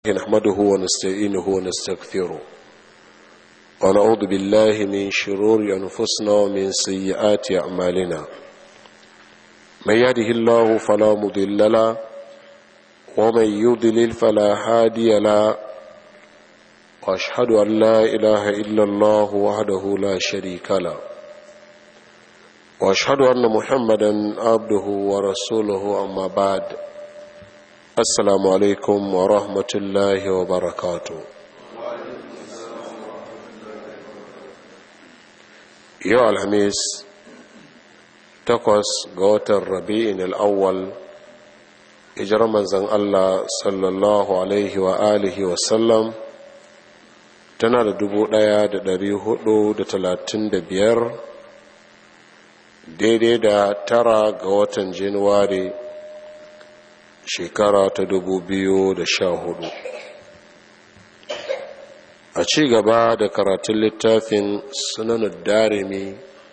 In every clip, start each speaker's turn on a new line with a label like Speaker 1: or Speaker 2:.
Speaker 1: نحمده ونستعينه ونستغفره ونعوذ بالله من شرور أنفسنا ومن سيئات أعمالنا من يهده الله فلا مضل له ومن يضلل فلا هادي له وأشهد أن لا إله إلا الله وحده لا شريك له وأشهد أن محمدا عبده ورسوله أما بعد السلام عليكم ورحمة الله وبركاته يا الخميس تقص قوت الربيع الأول إجرى منزل الله صلى الله عليه وآله وسلم tana da 1435 daidai da 9 ga watan Januwari shekara ta 2014 a ci gaba da karatun littafin sunanud darimi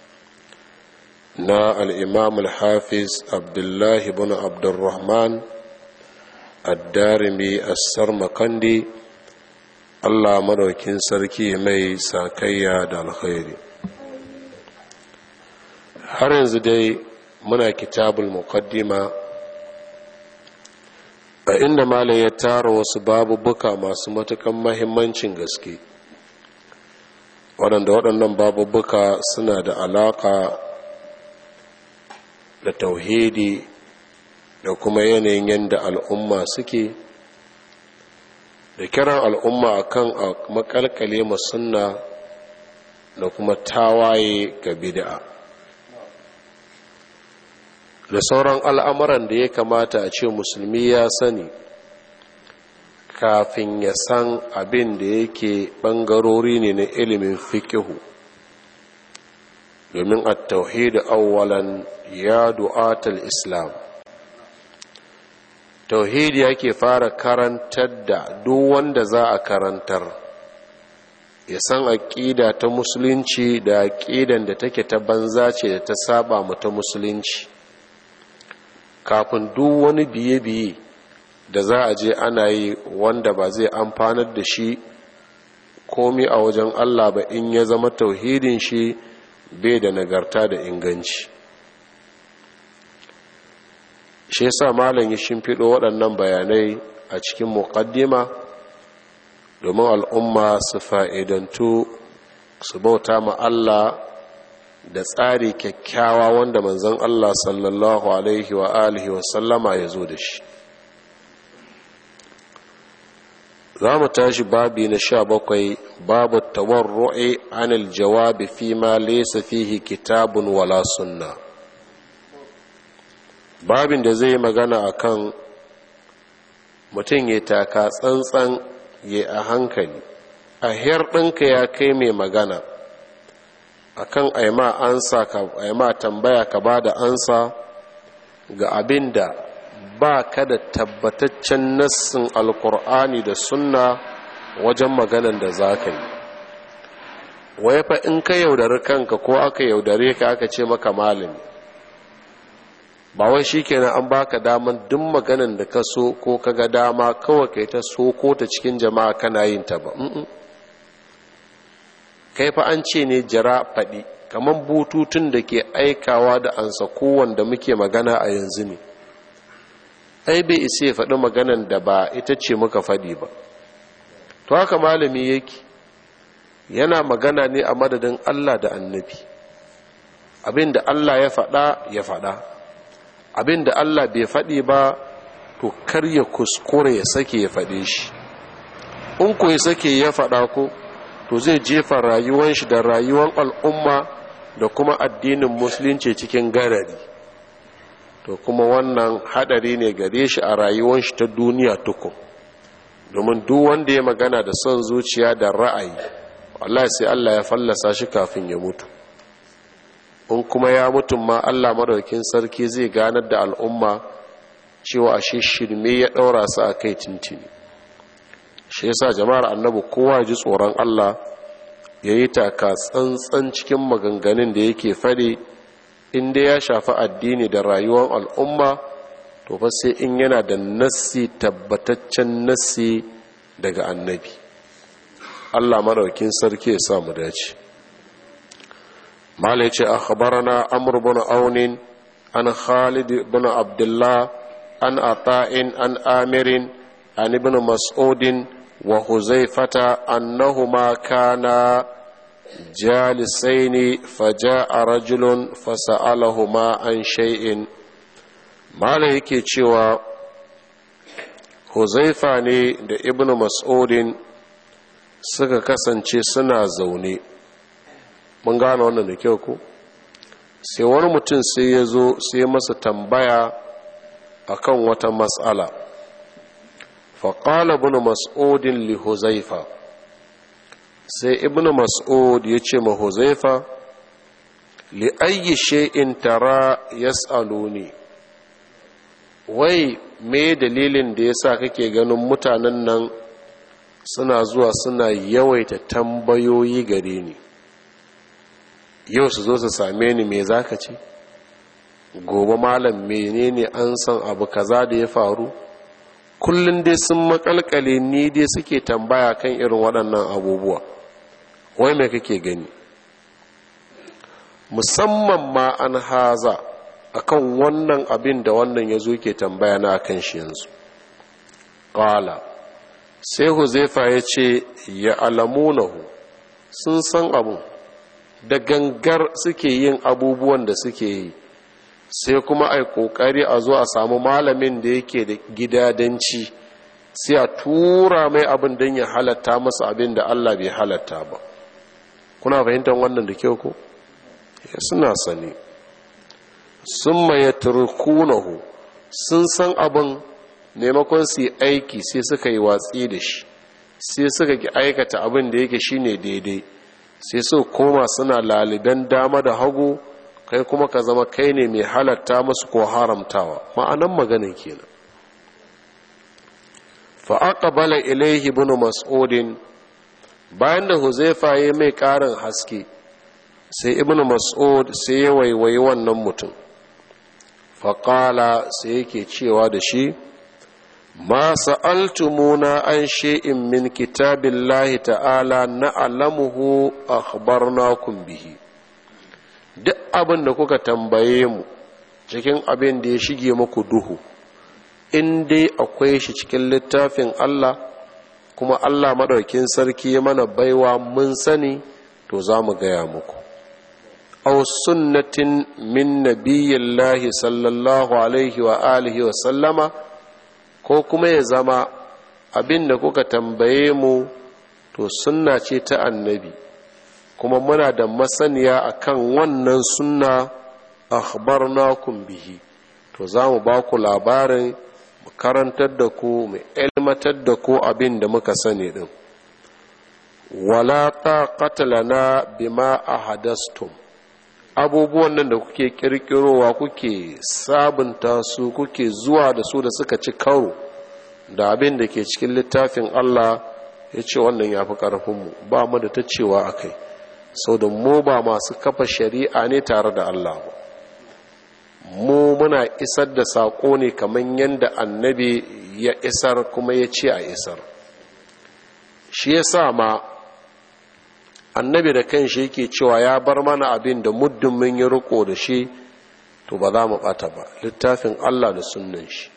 Speaker 1: na al'imam al-hafiz abdullahi bin abdurrahman ad-darimi as-sarmakandi Allah madaukin sarki mai sakayya da alkhairi. Har yanzu dai muna kitabul muqaddima a inda malam ya tara wasu babubuka masu matukan mahimmancin gaske waɗannan babubuka suna da alaƙa da tauhidi da kuma yanayin yadda al'umma suke da kiran al'umma akan makalkale masunna da kuma tawaye ga bid'a da sauran al'amuran da ya kamata a ce musulmi ya sani kafin ya san abin da yake ɓangarori ne na ilimin fikihu domin a tauhidu awwalan ya du'atul islam tauhidi yake fara karantar da duk wanda za a karantar ya san aƙida ta musulunci da aƙidan da take ta banza ce da ta saba mu ta musulunci kafin duk wani biye-biye da za a je ana yi wanda ba zai amfanar da shi komi a wajen Allah ba in ya zama tauhidin shi bai da nagarta da inganci shi yasa malam ya shimfiɗo waɗannan bayanai a cikin muqaddima domin al'umma su fa'idantu su bauta ma Allah da tsari kyakkyawa wanda manzon Allah sallallahu alaihi wa alihi wa sallama ya zo da shi. Za mu tashi babi na 17 babu tawarru'i anil jawabi fi ma laysa fihi kitabun wala sunna. Babin da zai magana akan mutum ya taka tsantsan ya a hankali a ɗinka ya kai mai magana akan aima ansa ka aima tambaya ka bada ansa ga abinda ba ka da tabbataccen nassin alkur'ani da sunna wajen maganan da za ka yi wai fa in ka yaudari kanka ko aka yaudare ka aka ce maka malami ba wai shikenan an baka daman duk maganan da ka so ko ka ga dama kawai kai ta so ko ta cikin jama'a kana yin ta ba kai fa an ce ne jira faɗi kamar bututun da ke aikawa da ansa kowanda muke magana a yanzu ne ai bai isa ya faɗi maganan da ba ita ce muka faɗi ba to haka malami yake yana magana ne a madadin Allah da annabi abinda Allah ya faɗa abinda Allah bai faɗi ba to kar ya kuskure ya sake ya faɗe shi in ko ya sake ya faɗa ko to zai jefa rayuwar shi da rayuwar al'umma da kuma addinin musulunci cikin garari to kuma wannan hadari ne gare shi a rayuwar shi ta duniya tukun domin duk wanda ya magana da son zuciya da ra'ayi wallahi sai Allah ya fallasa shi kafin ya mutu in kuma ya mutu ma Allah madaukakin sarki zai ganar da al'umma cewa ashe shirme ya daura su a kai tintini shi yasa jama'ar annabi kowa ji tsoron Allah yayi taka tsantsan cikin maganganun da yake fadi inda ya shafi addini da rayuwar al'umma to fa sai in yana da nassi tabbataccen nassi daga annabi. Allah madaukin sarki ya sa mu dace. mala yace akhbarana amr ibn aun an khalid ibn abdullah an ata'in an amirin an ibn mas'udin wa huzaifata annahuma kana jalisaini faja'a rajulun fasa'alahuma an shay'in. mala yake cewa huzaifa ne da ibn mas'udin suka kasance suna zaune. mun gane wannan da kyau ko? sai wani mutum sai ya zo sai masa tambaya akan wata mas'ala. faƙala ibn mas'udin li huzaifa, sai ibn mas'ud ya ce ma huzaifa, li ayyi shay'in tara yas'aluni, wai me dalilin da yasa kake ganin mutanen nan suna zuwa suna yawaita tambayoyi gare ni? yau su zo su same ni me zaka ce, gobe malam menene an san abu kaza da ya faru. kullun dai sun makalkale ni dai suke tambaya kan irin waɗannan abubuwa. wai me kake gani? musamman ma an haza akan wannan abin da wannan ya zo ke tambaya na akan shi yanzu. ƙala, sai huzaifa ya ce ya alamunahu, sun san abu da gangar suke yin abubuwan da suke yi, sai kuma ai kokari a zo a samu malamin da yake da gidadanci sai a tura mai abin don ya halatta masa abin da Allah bai halatta ba. kuna fahimtar wannan da kyau ko? suna sani. sun maye turkunahu, sun san abin, maimakon su yi aiki sai suka yi watsi da shi, sai suka ki aikata abin da yake shine daidai, sai su koma suna laliban dama da hagu, kai kuma ka zama kai ne mai halatta musu ko haramtawa. ma'anan maganin kenan. fa aqbala ilayhi ibn mas'udin, bayan da huzaifa ya mai karin haske, sai ibn mas'ud sai ya waiwayi wannan mutum. fa qala, sai yake cewa da shi, ma sa'altumuna an shay'in min kitabillahi ta'ala na'lamuhu akhbarnakum bihi. duk abin da kuka tambaye mu cikin abin da ya shige muku duhu, in dai akwai shi cikin littafin Allah, kuma Allah madaukin sarki ya mana baiwa mun sani, to za mu gaya muku. aw sunnatin min nabiyillahi sallallahu alaihi wa alihi wa sallama, ko kuma ya zama abin da kuka tambaye mu to sunna ce ta annabi, kuma muna da masaniya akan wannan sunna, akhbarnakum bihi, to za mu ba ku labarin, mu karantar da ku, mu ilmatar da ku abin da muka sani din. wala taqata lana bima ahadastum, abubuwan nan da kuke kirkirowa, kuke sabunta su, kuke zuwa da su da suka ci karo da abin da ke cikin littafin Allah, ya ce wannan ya fi ƙarfinmu, ba mu da ta cewa a kai, sau da mu ba masu kafa shari'a ne tare da Allah ba. mu muna isar da saƙo ne kamar yadda annabi ya isar kuma ya ce a isar. shi ya sa ma annabi da kanshi yake cewa ya bar mana abin da muddin mun yi riko da shi to ba za mu ɓata ba, littafin Allah da sunnan shi.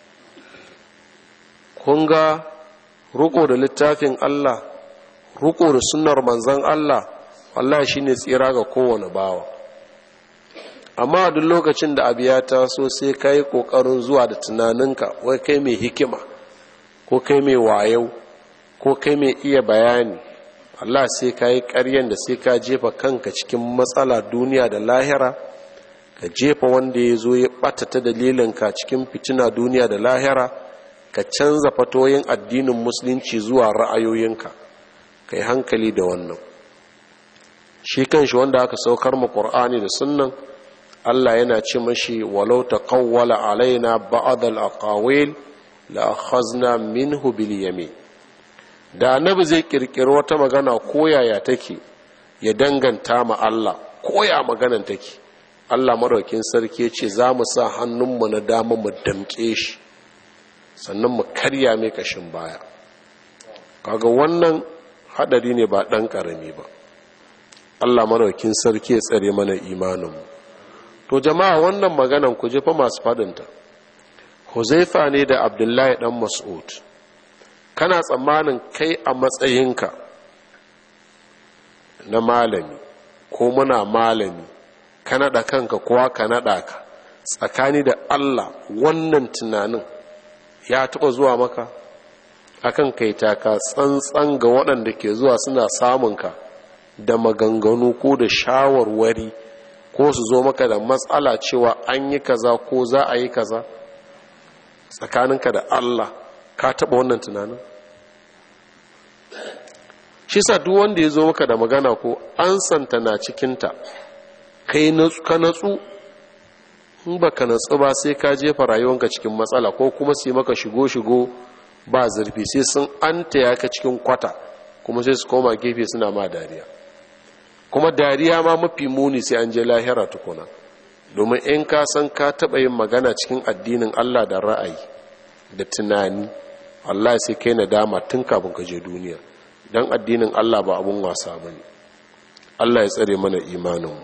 Speaker 1: kun ga riko da littafin Allah, riko da sunnar manzon Allah, wallahi shine tsira ga kowane bawa. amma duk lokacin da abu ya taso sai kai kokarin zuwa da tunaninka, wai kai mai hikima ko kai mai wayo ko kai mai iya bayani, Allah sai kai ƙaryen da sai ka jefa kanka cikin matsala duniya da lahira, ka jefa wanda ya zo ya ɓata ta dalilinka cikin fitina duniya da lahira, ka canza fatoyin addinin musulunci zuwa ra'ayoyinka. kai hankali da wannan. shi kanshi wanda aka saukar mu Qur'ani da sunnan, Allah yana ce mashi walau taqawwala alaina ba'd al-aqawil la akhazna minhu bil yamin. da annabi zai kirkiro wata magana koyaya take ya danganta ma Allah, koya maganan take, Allah madaukin sarki ce za mu sa hannunmu na dama mu damke shi, sannan mu karya mai kashin baya. kaga wannan hadari ne ba dan karami ba. Allah madaukin sarki ya tsare mana imaninmu. To jama'a, wannan maganan ku je fa masu fadinta Huzaifa ne da Abdullahi dan Mas'ud. Kana tsammanin kai a matsayinka na malami ko muna malami ka naɗa kanka kowa ka naɗa ka, tsakani da Allah wannan tunanin ya taɓa zuwa maka akan kai taka tsantsan ga waɗanda ke zuwa suna samun ka da maganganu ko da shawarwari ko su zo maka da matsala cewa an yi kaza ko za a yi kaza? Tsakaninka da Allah ka taɓa wannan tunanin? Shi sa duk wanda ya zo maka da magana ko an santa na cikinta, kai ka natsu. In ba ka natsu ba sai ka jefa rayuwanka cikin matsala, ko kuma sai maka shigo ba zurfi, sai sun antaya ka cikin kwata, kuma sai su koma gefe suna ma dariya. Kuma dariya ma mafi muni sai an je lahira tukuna, domin in ka san ka taɓa yin magana cikin addinin Allah da ra'ayi da tunani, Allah sai kai nadama tun kafin ka je duniya, don addinin Allah ba abun wasa ba ne. Allah ya tsare mana imaninmu.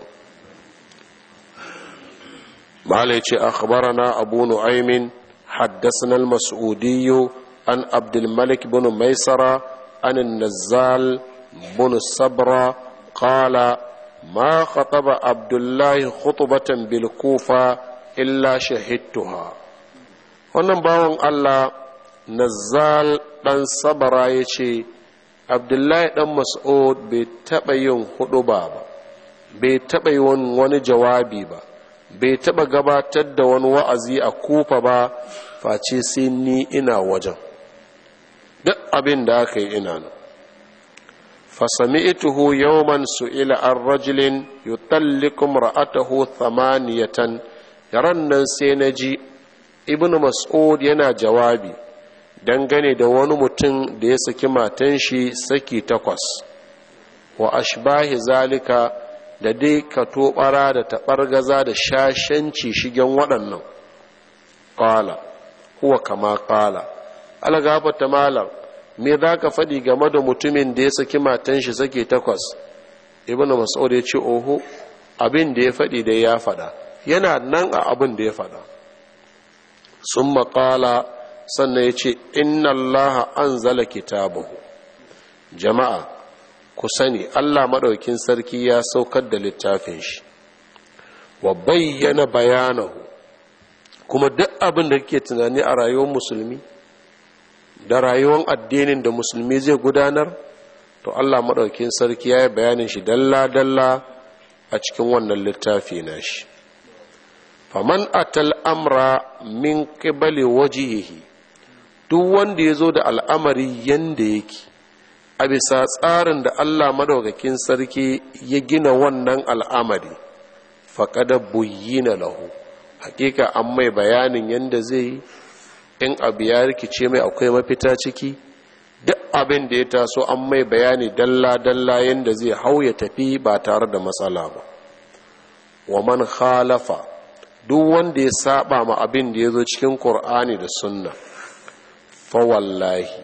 Speaker 1: Mala ya ce, akhbarana Abu Nu'aymin haddasana al-Mas'udi an Abdul Malik bin Maisara an Nazzal bin Sabra qala ma khataba Abdullah khutbatan bil Kufa illa shahidtuha. Wannan bawan Allah Nazzal dan Sabra yace Abdullahi dan Mas'ud bai taɓa yin huɗuba ba, bai taɓa yin wani jawabi ba, bai taɓa gabatar da wani wa'azi a Kufa ba, face sai ni ina wajen. Duk abin da aka yi ina nan. Fasami'tuhu yawman su'ila an rajulin yutalliqu imra'atahu thamaniyatan. Yaran nan sai naji Ibn Mas'ud yana jawabi dangane da wani mutum da ya saki matan shi saki 8, wa ashbahi zalika, da dai ka tobara da taɓargaza da shashanci shigen waɗannan. Ƙala huwa kama ƙala, algafata malam, me za ka faɗi game da mutumin da ya saki matan shi saki 8? Ibn Mas'ud ya ce, oho, abin da ya faɗi da ya faɗa, yana nan a abin da ya faɗa. Sun maƙala, sannan ya ce, inna allaha anzala kitabahu. Jama'a ku sani Allah maɗaukin sarki ya saukar da littafin shi, wa bayyana bayanahu, kuma duk abin da kake tunani a rayuwar musulmi da rayuwar addinin da musulmi zai gudanar, to Allah maɗaukin sarki ya yi bayanin shi dalla-dalla a cikin wannan littafi na shi. Faman atal amra min qibali wajhihi, duk wanda ya zo da al'amari yanda yake a bisa tsarin da Allah madaukakin sarki ya gina wannan al'amari, faƙada buyyina lahu, hakika an mai bayanin yanda zai yi. In abu ya rikice mai akwai mafita ciki, duk abin da ya taso an mai bayani dalla-dalla yanda zai hau ya tafi ba tare da matsala ba. Wa man khalafa, duk wanda ya saba ma abin da ya zo cikin Qur'ani da sunna, fa wallahi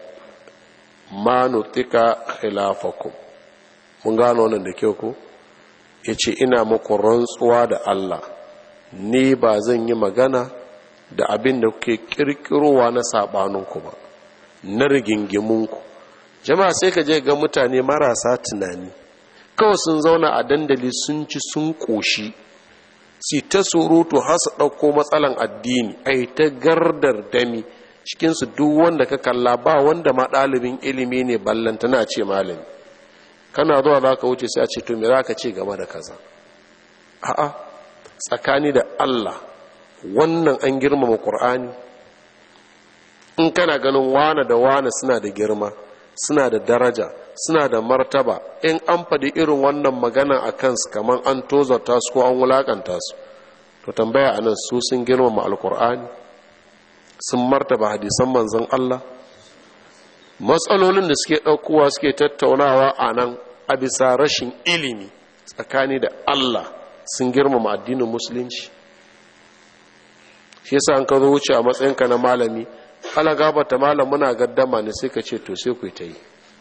Speaker 1: ma nutika khilafakum. Mun gano wannan da kyau ko? Yace ina muku rantsuwa da Allah, ni ba zan yi magana da abin da kuke kirkirowa na sabaninku ba, na rigingimunku. Jama'a sai ka je ga mutane marasa tunani, kawai sun zauna a dandali sun ci sun koshi, si ta surutu har su ɗauko matsalan addini, ai ta gardar dami cikinsu. Duk wanda ka kalla ba wanda ma ɗalibin ilimi ne ballanta na ce malami. Kana zuwa za ka wuce sai a ce to me za ka ce game da kaza? A'a, tsakani da Allah wannan an girmama Qur'ani? In kana ganin wane da wane suna da girma, suna da daraja, suna da martaba, in an faɗi irin wannan magana a kansu kamar an tozarta su ko an wulakanta su, to tambaya anan, su sun girmama Alƙur'ani? Sun martaba hadisan manzon Allah? Matsalolin da suke ɗaukowa suke tattaunawa a nan a bisa rashin ilimi, tsakani da Allah sun girmama addinin musulunci? Shi yasa an ka zo wuce a matsayinka na malami, ala gabata malam muna gaddama ne, sai ka ce to sai ku ta yi,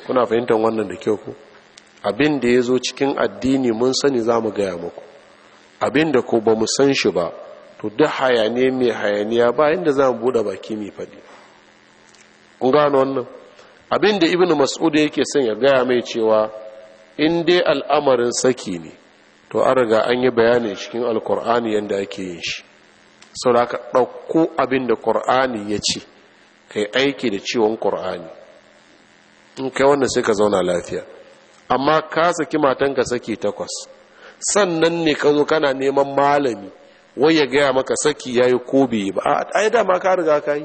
Speaker 1: kuna fahimtar wannan da kyau ku? Abin da ya zo cikin addini mun sani za mu gaya muku, abin da ko ba mu san shi ba to duk hayaniya mai hayaniya ba inda za mu buɗe baki mai faɗi. kun gano wannan? Abin da ibn mas'ud yake son ya gaya mai cewa in dai al'amarin saki ne to an riga an yi bayani cikin alkur'ani yadda ake yin shi, sau da aka ɗauko abin da ƙur'ani ya ce kai aiki da ciwon ƙur'ani, in kai wannan sai ka zauna lafiya. Amma ka saki matanka saki 8 sannan ne ka zo kana neman malami wai ya gaya maka saki ya yi ko bai ba, a dama ka riga ka yi.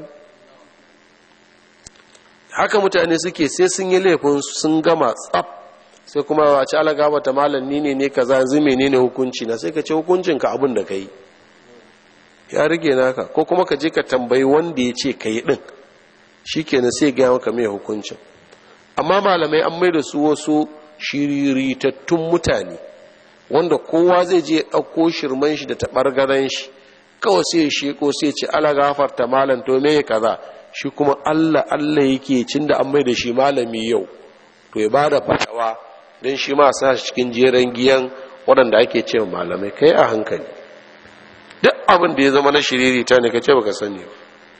Speaker 1: Haka mutane suke sai sun yi laifin sun gama tsaf sai kuma a ci alaga mata malam ni ne kaza yanzu menene hukunci na, sai ka ce hukuncinka abin da ka yi ya rige naka, ko kuma ka je ka tambayi wanda ya ce ka yi ɗin shi kenan sai gaya maka mai hukuncin. Amma malamai an mai da su wasu shiriritattun mutane wanda kowa zai je ɗauko shirman shi da taɓargaran shi kawai sai ya sheko sai ce ala gafarta malam to me kaza, shi kuma Allah yake cin da an mai da shi malami yau to ya bada fatawa don shi ma sa cikin jeren giyan waɗanda ake ce malamai. Kai a hankali, duk abin da ya zama na shiririta ne ka ce baka sani ba.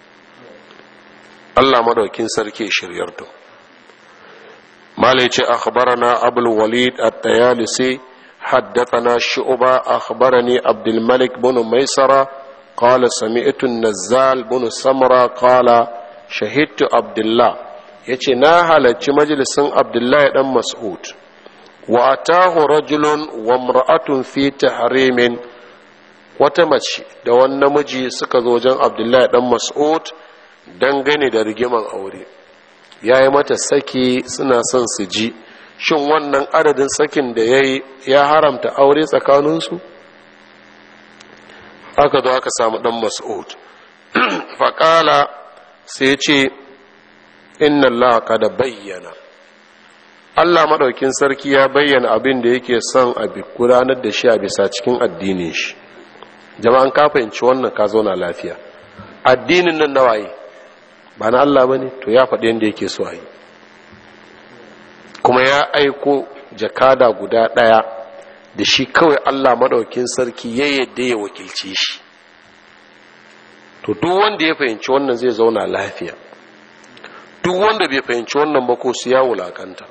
Speaker 1: Allah madaukin sarki shiryar to malai ce akhbarana abul walid at-tayalisi haddathana shu'ba akhbarani abdul malik bin maisara qala sami'tu an-nazzal bin samra qala shahidtu abdullah, yace na halarci majalisin abdullahi dan mas'ud wa atahu rajulun wa imra'atun fi tahrimin, wata mace da wani namiji suka zo wajen abdullahi dan mas'ud dangane da rigiman aure. Yayi mata saki suna son su ji shin wannan adadin sakin da yayi ya haramta aure tsakaninsu. Aka zo aka samu dan mas'ud faƙala sai ce inna allaha qad bayyana, Allah madaukin sarki ya bayyana abin da yake son a gudanar da shi a bisa cikin addinin shi. Jama'an ka fahimci wannan ka zauna lafiya. Addinin nan nawaye ba na Allah bane, to ya faɗi yanda yake so a yi, kuma ya aiko jakada guda ɗaya da shi kawai Allah madaukin sarki ya yadda ya wakilce shi. To duk wanda ya fahimci wannan zai zauna lafiya, duk wanda bai fahimci wannan ba ko su ya wulakanta.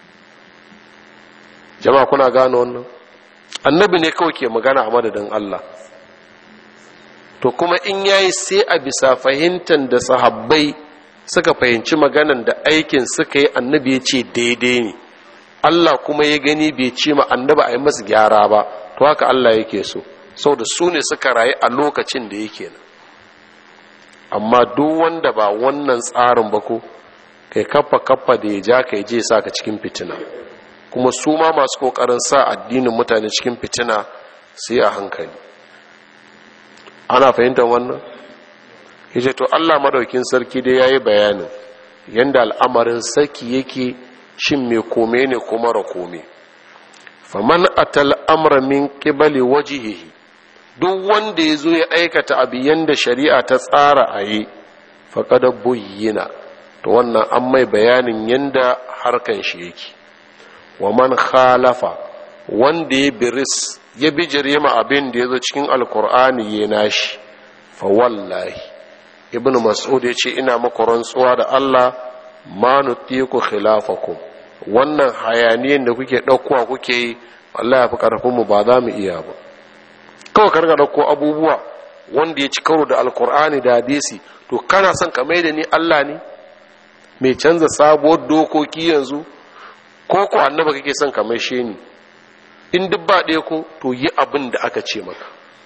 Speaker 1: Jama'a kuna gane wannan? Annabi ne kawai ke magana a madadin Allah, to kuma in yayi sai a bisa fahimtar da sahabbai suka fahimci maganan da aikin suka yi, annabi ya ce daidai ne, Allah kuma ya gani bai ce ma annabi a yi masa gyara ba, to haka Allah yake so, saboda su ne suka rayu a lokacin da yake nan. Amma duk wanda ba wannan tsarin ba ko kai kaffa da ya ja kai je sa ka cikin fitina, kuma su ma masu kokarin sa addinin mutane cikin fitina sai a hankali. Ana fahimtar wannan? Yace to Allah madaukin sarki dai yayi bayanin yanda al'amarin saki yake, shin me kome ne kuma rakome. Faman atal amra min qibali wajhihi, duk wanda ya zo ya aikata abu yanda shari'a ta tsara a yi faƙada buyyina, to wannan an mai bayanin yanda harkan shi yake. Wa man khalafa, wanda ya biris ya bijire ma abin da ya zo cikin alkur'ani ya nashi, fa wallahi ibn mas'ud ya ce ina maku rantsuwa da Allah ma nutiku khilafakum, wannan hayaniyan da kuke ɗaukowa kuke yi wallahi fi ƙarfinmu ba za mu iya ba. Kawai karga ɗauko abubuwa wanda ya ci karo da alkur'ani da hadisi, to kana son ka mai da ni Allah ne mai canza sabuwar dokoki yanzu, ko ko annaba kake son ka maishe ni? In duk ba ɗaya ko to yi abin da aka ce maka.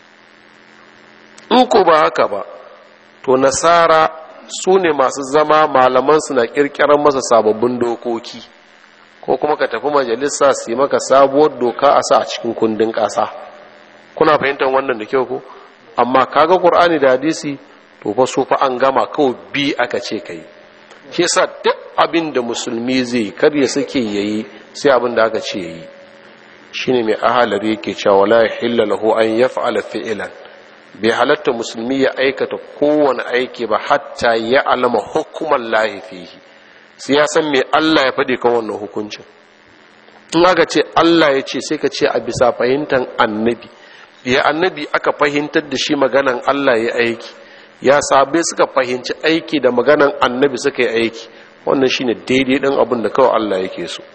Speaker 1: In ko ba haka ba to nasara su ne masu zama malaman su na ƙirƙirar masa sababbin dokoki, ko kuma ka tafi majalisa su yi maka sabuwar doka a sa a cikin kundin ƙasa. Kuna fahimtar wannan da kyau ko? Amma kaga Qur'ani da hadisi to fa su fa an gama, kawai bi aka ce kai. Shi yasa duk abin da musulmi zai kar ya sake yayi sai abin da aka ce yayi. Shine mai ahalari yake cewa wala yahillu lahu an yaf'ala fi'lan, bai halatta musulmi ya aikata kowane aiki ba hatta ya alama hukuman lahi fihi, sai ya san me Allah ya faɗi kan wannan hukuncin. in aka ce Allah ya ce sai ka ce a bisa fahimtar annabi. Ya annabi aka fahimtar da shi maganan Allah ya aiki, ya sabai suka fahimci aiki da maganan annabi suka yi aiki, wannan shine daidai ɗin abin da kawai Allah yake so.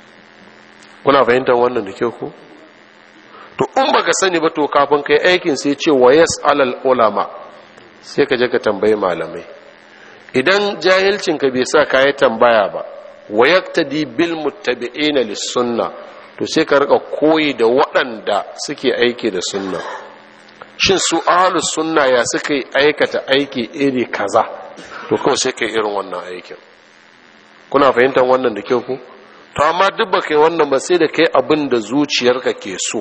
Speaker 1: Kuna fahimtar wannan da kyau ko? To in baka sani ba, to kafin kai aikin sai ce wa yas'alal ulama, sai ka je ka tambayi malamai. Idan jahilcinka bai sa ka yi tambaya ba, wa yaktadi bil muttabi'ina lis sunna, to sai ka rika koyi da waɗanda suke aiki da sunna. Shin su ahlus sunna ya suka aikata aiki iri kaza, to kawai sai kai irin wannan aikin. Kuna fahimtar wannan da kyau ku? To amma duk ba kai wannan ba, sai da kai abin da zuciyarka ke so,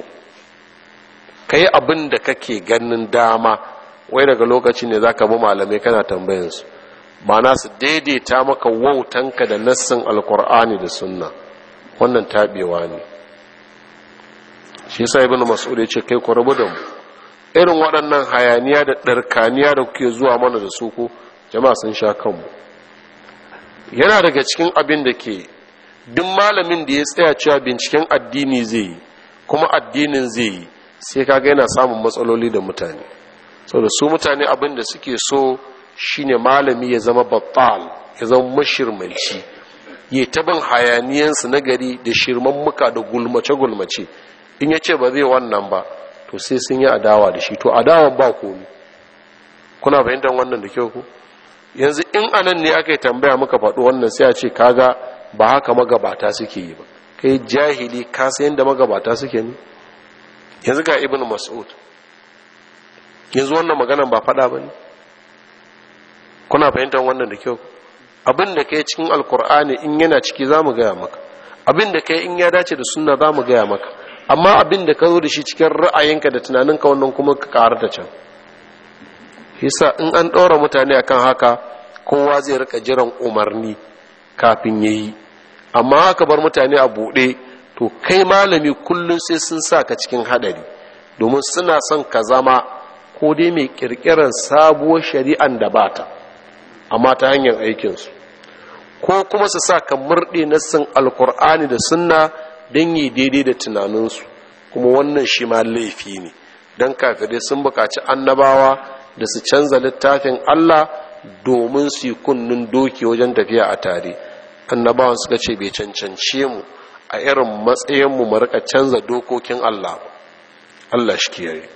Speaker 1: kai abin da kake ganin dama, wai daga lokacin ne zaka bi malamai kana tambayansu, ma'ana su daidaita maka wautanka da nassin alkur'ani da sunna. Wannan tabewa ne. shi yasa ibnu mas'ud ya ce kai ku rabu da mu, irin waɗannan hayaniya da ɗarkaniya da kuke zuwa mana da su ko jama'a sun sha kanmu. Yana daga cikin abin da ke duk malamin da ya tsaya cewa binciken addini zai yi kuma addinin zai yi, sai kaga yana samun matsaloli da mutane. Saboda su mutane abin da suke so shine malami ya zama battal, ya zama mashirmanci, ya tabin hayaniyansu na gari da shirman muka da gulmace-gulmace. In ya ce ba zai wannan ba, to sai sun yi adawa da shi, to adawa ba komi. Kuna fahimtar wannan da kyau ku? Yanzu in anan ne aka yi tambaya muka faɗo wannan, sai a ce kaga ba haka magabata suke yi ba. Kai jahili ka san yadda magabata suke ne? Yanzu ga ibn mas'ud, yanzu wannan maganan ba faɗa ba ne? Kuna fahimtar wannan da kyau? Abin da kai cikin alkur'ani in yana ciki za mu gaya maka, abin da kai in ya dace da sunna za mu gaya maka, amma abin da ka zo da shi cikin ra'ayinka da tunaninka, wannan kuma ka ƙara da can. Yasa in an ɗora mutane akan haka, kowa zai rika jiran umarni kafin ya yi, amma haka bar mutane a buɗe, to kai malami kullum sai sun sa ka cikin haɗari, domin suna son ka zama ko dai mai ƙirƙirar sabuwar shari'an da bata, amma ta hanyar aikinsu, ko kuma su sa ka murɗe nassin alkur'ani da sunna don yi daidai da tunaninsu, kuma wannan shi ma laifi ne, don kafirai sun buƙaci annabawa da su canza littafin Allah domin su yi kunnun doki wajen tafiya a tare. Annabawan suka ce bai cancance mu a irin matsayinmu mu rika canza dokokin Allah ba. Allah shi kiyaye.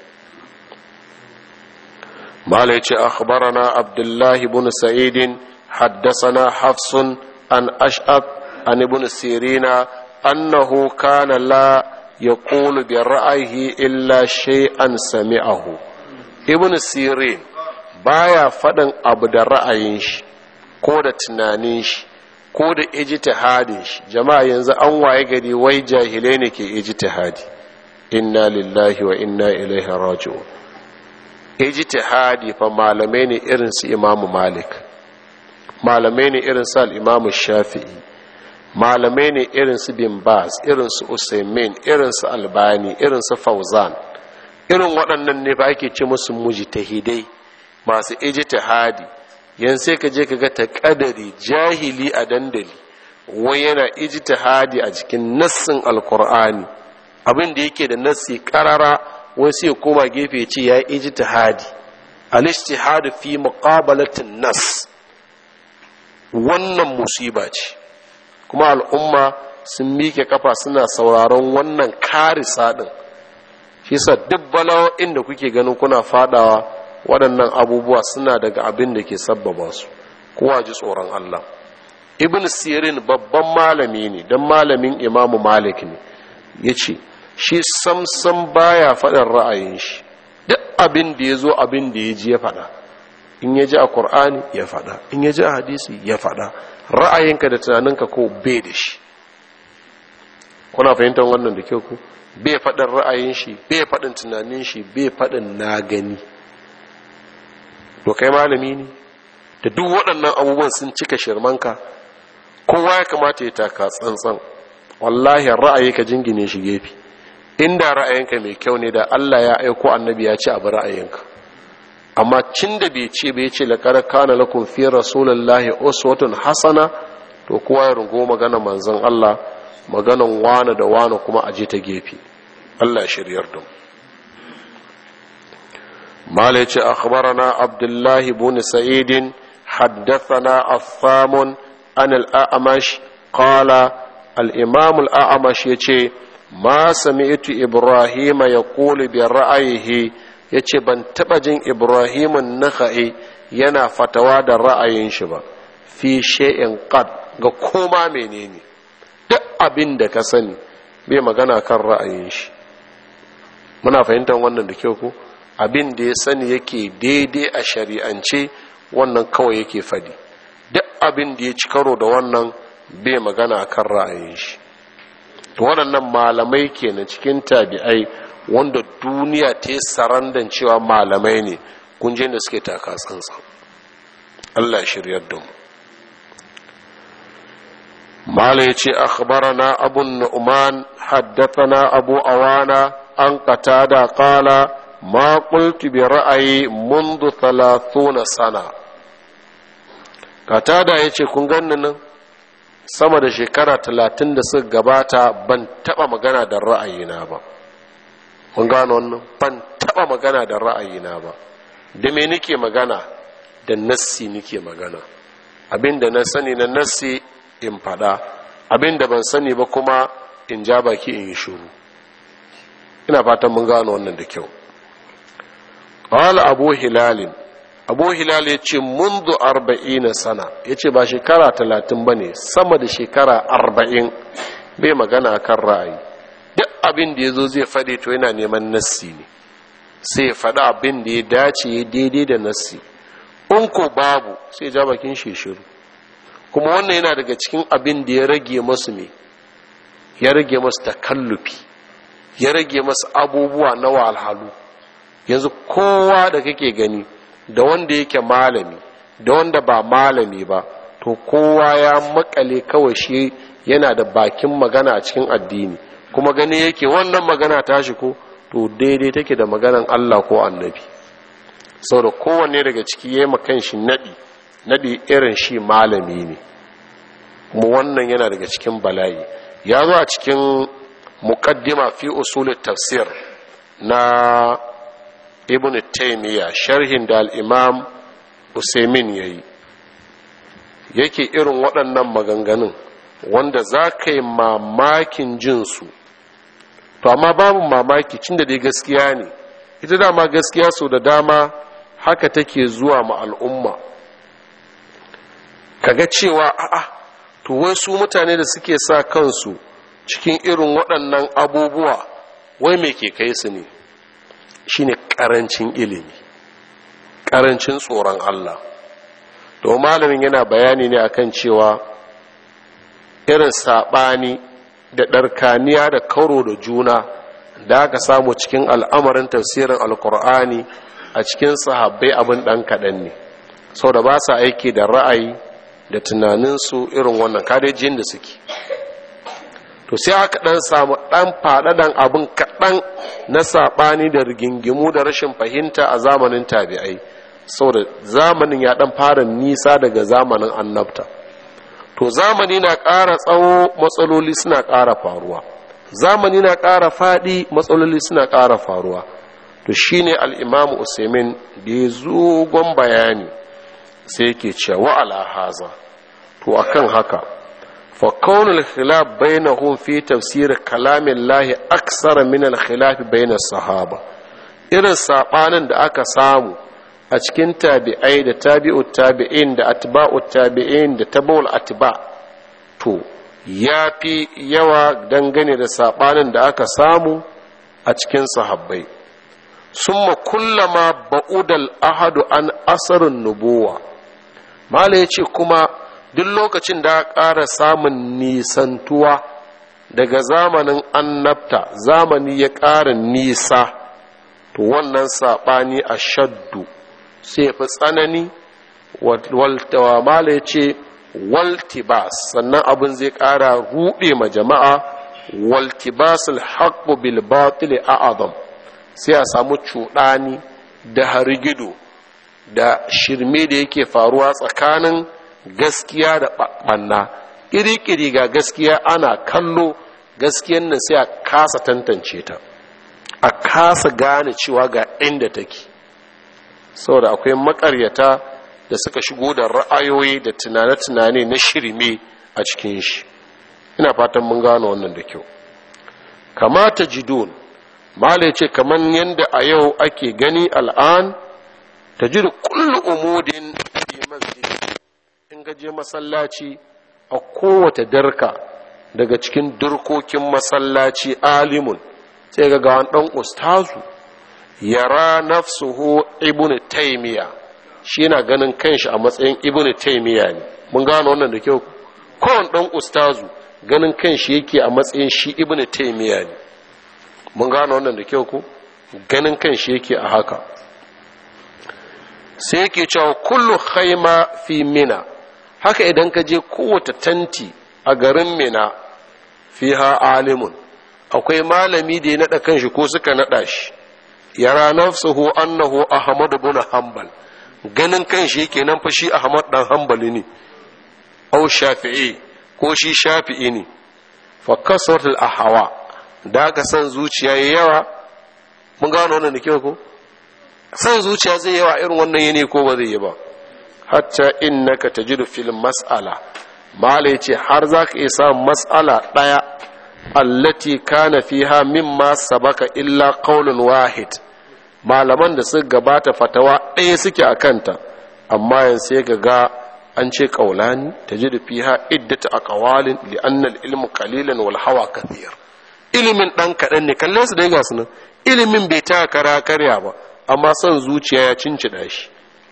Speaker 1: Mala ya ce akhbarana Abdullahi ibn Sa'id haddathana Hafsun an Ash'ab an ibn Sirina annahu kana la yaqulu bi ra'yihi illa shay'an sami'ahu. Ibn Sirin baya faɗin abu da ra'ayin shi ko da tunanin shi ko da ijtihadin shi. Jama'a yanzu an waye gari wai jahilai ne ke ijtihadi. Inna lillahi wa inna ilaihi raji'un. Ijtihadi fa malamai ne irin su Imam Malik, malamai ne irin su al-Imam Shafi'i, malamai ne irin su Bin Baz, irin su Usaimin, irin su Albani, irin su Fauzan. Irin waɗannan ne ba ake ce musu mujtahidai, masu ijtihadi. Yanzu sai ka je ka ga taqadari jahili a dandali wai yana ijtihadi a cikin nassin alqur'ani, abin da yake da nassi karara, wai sai koma gefe ce ya ijtihadi. Al-ijtihadu fi muqabalatin nas, wannan musiba ce, kuma al'umma sun mike kafa suna sauraron wannan karisa din. Shi sa duk bala'o'in da kuke ganin kuna fadawa, waɗannan abubuwa suna daga abin da ke sabbaba su. Kowa ji tsoron Allah. Ibn Sirin babban malami ne, don malamin Imamu Malik ne. Ya ce shi samsam baya faɗin ra'ayin shi, duk abin da ya zo abin da ya ji ya faɗa. In ya ji a Kur'ani ya faɗa, in ya ji a hadisi ya faɗa. Ra'ayinka da tunaninka ko bai da shi. Kuna fahimtar wannan da kyau ku? Bai faɗin ra'ayin shi, bai faɗin tunanin shi, bai faɗin na gani. To kai malami ne da duk waɗannan abubuwan sun cika shirmanka, kowa ya kamata ya taka tsantsan. Wallahi ra'ayi ka jingine shi gefe. Inda ra'ayinka mai kyau ne da Allah ya aiko annabi ya ce abu ra'ayinka. Amma cin da bai ce bai ce laqad kana lakum fi rasulillahi uswatun hasana, to kowa ya rungo magana manzon Allah, maganan wani da wani kuma aje ta gefe. Allah shiryar da mu. malai ce akhbarana Abdullah ibn Sa'id haddathana Affam an al-A'mash qala al-Imam al-A'mash yace ma sami'tu Ibrahim yaqulu bi ra'ayihi, yace ban taba jin Ibrahim an-Nakhai yana fatawa da ra'ayin shi ba fi shay'in qad ga koma menene, duk abin da ka sani bai magana kan ra'ayin shi. Muna fahimtar wannan da kyau ko? Abin da ya sani yake daidai a shari'ance wannan kawai yake fadi, duk abin da ya ci karo da wannan bai magana kan ra'ayin shi. To waɗannan malamai kenan cikin tabi'ai wanda duniya ta yi sarandan cewa malamai ne, kunje da suke taka tsantsa. Allah shiryar da mu. mala ya ce akhbarana abu nu'man haddathana abu awana an qatada qala ma qultu bi ra'ayi mundu 30 sana. Qatada yace kun ganni nan sama da shekara 30 da suka gabata ban taba magana da ra'ayina ba. Mun gano wannan, ban taba magana da ra'ayina ba. Da me nake magana? Da nassi nake magana. Abinda na sani na nassi in fada, abinda ban sani ba kuma in ja baki in yi shuru. Ina fatan mun gano wannan da kyau. Qala Abu Hilal yace mundu 40 sana, yace ba shekara 30 bane, sama da shekara 40 bai magana kan ra'ayi. Duk abin da yazo zai fade to yana neman nassi ne, sai ya fada abin da ya dace daidai da nassi. In ko babu sai ja bakin shi shiru. Kuma wannan yana daga cikin abin da ya rage masu ne, ya rage masu takallufi, ya rage masu abubuwa na walhalu. Yanzu kowa da kake gani, da wanda yake malami da wanda ba malami ba, to kowa ya makale kawai shi yana da bakin magana a cikin addini, kuma gani yake wannan magana tashi ko to daidai take da maganan Allah ko annabi. Saboda kowanne daga ciki yayi makan shi nadi irin shi malami ne, kuma wannan yana daga cikin bala'i. Ya zo a cikin muqaddima fi usul tafsir na Ibn Taymiyyah, sharhin da al-Imam Usaymin yayi, yake irin waɗannan maganganun wanda za ka yi mamakin jinsu. To amma babu mamaki, cin da dai gaskiya ne, ita dama gaskiya so da dama haka take zuwa ma al'umma. Kaga cewa a'a, to wai su mutane da suke sa kansu cikin irin waɗannan abubuwa, wai me ke kai su ne? Shine ƙarancin ilimi, ƙarancin tsoron Allah. To malamin yana bayani ne akan cewa irin saɓani da ɗarkaniya da karo da juna da aka samu cikin al'amarin tafsirin alkur'ani a cikin sahabbai abin ɗan kaɗan ne, sau da ba sa aiki da ra'ayi da tunaninsu irin wannan kadejin da suke. To sai aka ɗan samu ɗan faɗaɗan abin kaɗan na saɓani da rigingimu da rashin fahimta a zamanin tabi'ai, sau da zamanin ya ɗan fara nisa daga zamanin annabta. To zamani na ƙara tsawo, matsaloli suna ƙara faruwa, zamani na ƙara faɗi, matsaloli suna ƙara faruwa. To shine al-Imam Usaymin da ya zogon bayani sai yake cewa ala haza, to akan haka fa kaunul khilaf bainahum fi tafsir kalamillahi aksara min al-khilaf bain as-sahaba, irin sabanin da aka samu a cikin tabi'ai da tabi'ut tabi'in da atba'ut tabi'in da tabi'ul atba, to yafi yawa dangane da sabanin da aka samu a cikin sahabbai. Summa kullama ba'udal ahadu an asarin nubuwa, mala yace kuma duk lokacin da ƙara samun nisantuwa daga zamanin annabta, zamani ya ƙara nisa, to wannan saɓani a shaddu sai fi tsanani. Waltawa mala ya ce waltibas, sannan abin zai ƙara ruɗe ma jama'a. Waltibasul haqqu bil batil a'azam, sai a samu cuɗani da harigido da shirme da yake faruwa tsakanin gaskiya da ɓanna ƙiri-ƙiri ga gaskiya ana kallo, gaskiyan nan sai a kasa tantance ta, a kasa gane cewa ga inda take, saboda akwai makaryata da suka shigo da ra'ayoyi da tunane-tunane na shirme a cikin shi. Ina fatan mun gano wannan da kyau. Kamata jidon mala ya ce kamar yadda a yau ake gani al'an, ta ji da kullu umudin fi masjid, in gaje masallaci a kowace darka daga cikin durkokin masallaci alimun, sai ga gawan ɗan ustazu yara nafsuhu ibn taymiya, shi yana ganin kanshi a matsayin ibn taymiya ne. Mun gano wannan da kyau. Kowane ɗan ustazu ganin kanshi yake a matsayin shi ibn taymiya ne. Mun gano wannan da kyau ko ganin kanshi yake a haka. Sai yake cewa kullu khayma fi mina, haka idan ka je kowace tanti a garin mina, fiha alimun, akwai malami da ya naɗa kanshi ko suka naɗa shi, yara nafsuhu annahu ahmad ibn hanbal, ganin kanshi yake nan fa shi ahmad dan hanbali ne, au shafi'i ko shi shafi'i ne. Fa kasratul ahwa, da ka san zuciya yayi yawa. Mun gano wannan da kyau ko san zuciya zai yawa irin wannan yene ko ba zai yi ba. Hatta innaka tajidu fil mas'ala, malai ce har zaka iya samun mas'ala daya allati kana fiha mimma sabaka illa qaulun wahid, malaman da suka gabata fatawa ɗaya suke a kanta, amma yanzu sai ga an ce qaulani tajidu fiha iddatu aqwalin li anna al ilmu qalilan wal hawa kathir. Ilimin dan kadan ne, kallon su dai ga sunan ilimin bai ta kara karya ba, amma son zuciya ya cincida shi.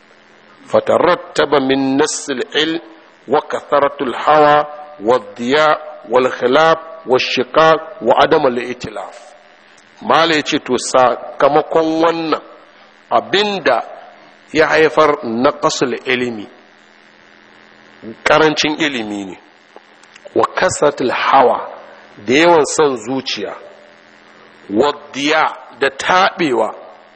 Speaker 1: fatarattaba min nasl ilm wa katharatul hawa wa diya wal khilaf wa shiqaq wa adam al itilaf. mala yace to sakamakon wannan abinda ya haifar naqasul ilimi, karancin ilimi ne, wa kasratul hawa da yawan son zuciya, wa diya da tabewa,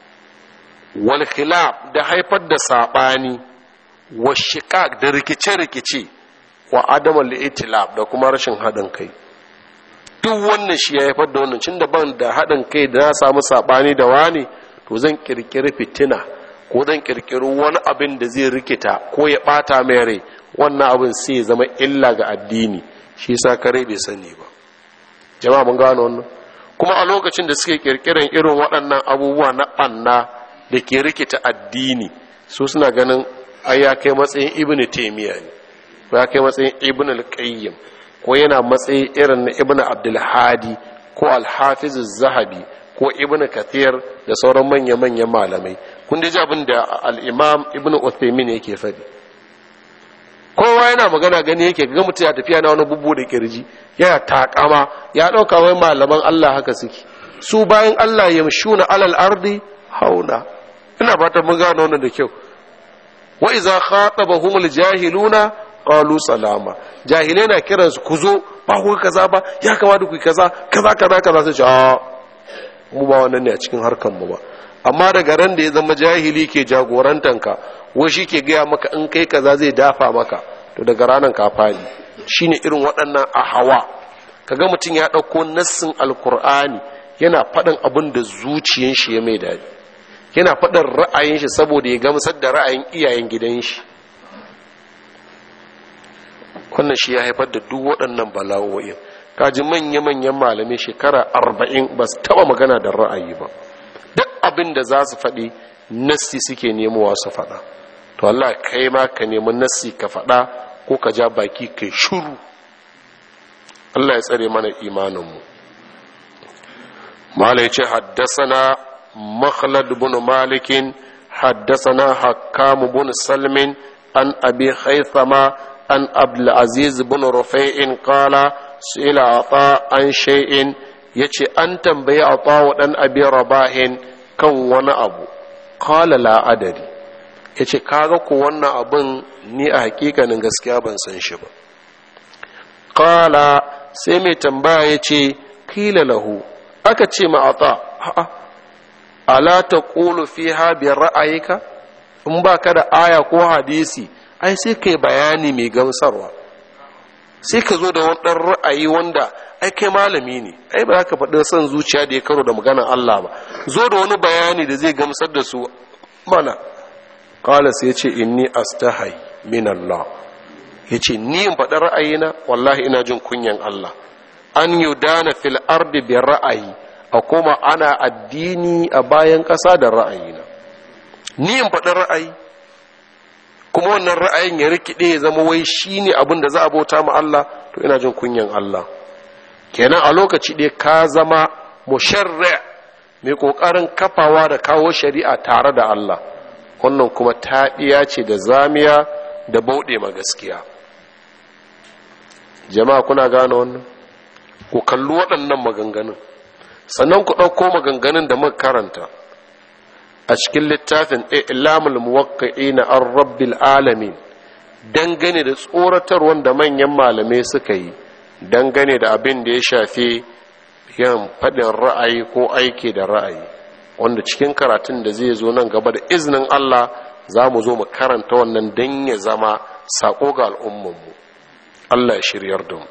Speaker 1: wal khilaf da haifar da sabani, wa shiqaq da rikice-rikice, wa adam al itilaf da kuma rashin hadin kai. Duk wannan shi ya haifar da wannan. Cin da ban da haɗin kai da na samu saɓani da wani, to zan ƙirƙiri fitina ko zan ƙirƙiri wani abin da zai rikita ko ya ɓata mai rai, wannan abin sai ya zama illa ga addini, shi sa kare bai sani ba. Jama'a mun gano wannan. Kuma a lokacin da suke ƙirƙiran irin waɗannan abubuwa na ɓanna da ke rikita addini, su suna ganin ai ya kai matsayin ibn taymiya ne, ko ya kai matsayin ibn al-qayyim, ko yana matsayi irin na ibn abdulhadi ko alhafiz zahabi ko ibn kathir da sauran manya-manyan malamai. Kun ji abin da al'imam ibn uthaymin yake faɗi. Kowa yana magana gani yake ga mutum ya tafiya na wani bubu da kirji, yana takama, ya ɗauka wai malaman Allah haka suke, su bayan Allah yamshuna alal ardi hauna. Ina fatan mun gano wannan da kyau. Wa iza khatabahumul jahiluna qalu salama, jahilai na kiransu ku zo, ba ku kaza ba, ya kamata ku kaza kaza sai ce mu ba wannan ne a cikin harkan mu ba. Amma daga ran da ya zama jahili ke jagorantanka, wai shi ke gaya maka in kai kaza zai dafa maka, to daga ranan ka fadi. Shine irin waɗannan a hawa, kaga mutum ya ɗauko nassin alkur'ani yana faɗin abin da zuciyar shi ya mai daɗi, yana faɗin ra'ayin shi saboda ya gamsar da ra'ayin iyayen gidan shi. Wannan shi ya haifar da duk waɗannan bala'o'in. Kaji manya-manyan malamai shekara 40 ba su taɓa magana da ra'ayi ba. Duk abin da za su faɗi nassi suke nemowa su faɗa. To Allah kai ma ka nemi nassi ka faɗa ko ka ja baki kai shuru. Allah ya tsare mana imaninmu. Malai ce haddasana Makhlad bin Malikin, haddasana Hakkam bin Salmin an Abi Haythama an Abdul Aziz bin Rufai'in qala su'ila Ata an shay'in, yace an tambayi Ata wa dan Abi Rabahin kan wani abu, qala la adari, yace kaga ko wannan abun ni a hakikanin gaskiya ban san shi ba. Qala sai mai tambaya yace qila lahu, aka ce ma Ata a'a ala taqulu fiha bi ra'ayika, in baka da aya ko hadisi ai sai kai bayani mai gamsarwa. sai ka zo da wani ɗan ra'ayi wanda ai kai malami ne, ai ba za ka faɗi son zuciya da ya karo da maganar Allah ba, zo da wani bayani da zai gamsar da su mana. Qala sai ya ce inni astahi min Allah, ya ce ni in faɗi ra'ayina wallahi ina jin kunyan Allah. An yudana fil ardi bi ra'ayi, a koma ana addini a bayan ƙasa da ra'ayina. Ni in faɗi ra'ayi kuma wannan ra'ayin ya rikide ya zama wai shine abin da za a bauta ma Allah, to ina jin kunyan Allah. Kenan a lokaci ɗaya ka zama musharri' mai kokarin kafawa da kawo shari'a tare da Allah, wannan kuma taɗiya ce da zamiya da bauɗe ma gaskiya. Jama'a kuna gane wannan? Ku kalli waɗannan maganganun, sannan ku ɗauko maganganun da muka karanta a cikin littafin I'lamul Muwaqqi'ina an Rabbil Alamin dangane da tsoratar wanda manyan malamai suka yi dangane da abin da ya shafi yan faɗin ra'ayi ko aiki da ra'ayi, wanda cikin karatun da zai zo nan gaba da izinin Allah za mu zo mu karanta wannan don ya zama saƙo ga al'ummanmu. Allah ya shiryar da mu.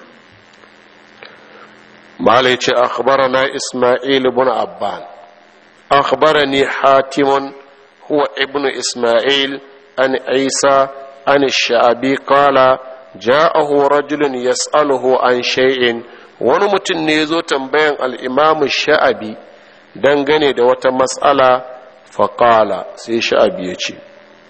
Speaker 1: malai ce akhbarana Isma'il ibn Abban akhbarani Hatim huwa ibn Isma'il an Isa an Sha'bi qala ja'ahu rajulun yas'aluhu an shay'in, wani mutum ne yazo tambayan al-Imam Sha'bi dangane da wata mas'ala, faqala sai Sha'bi ya ce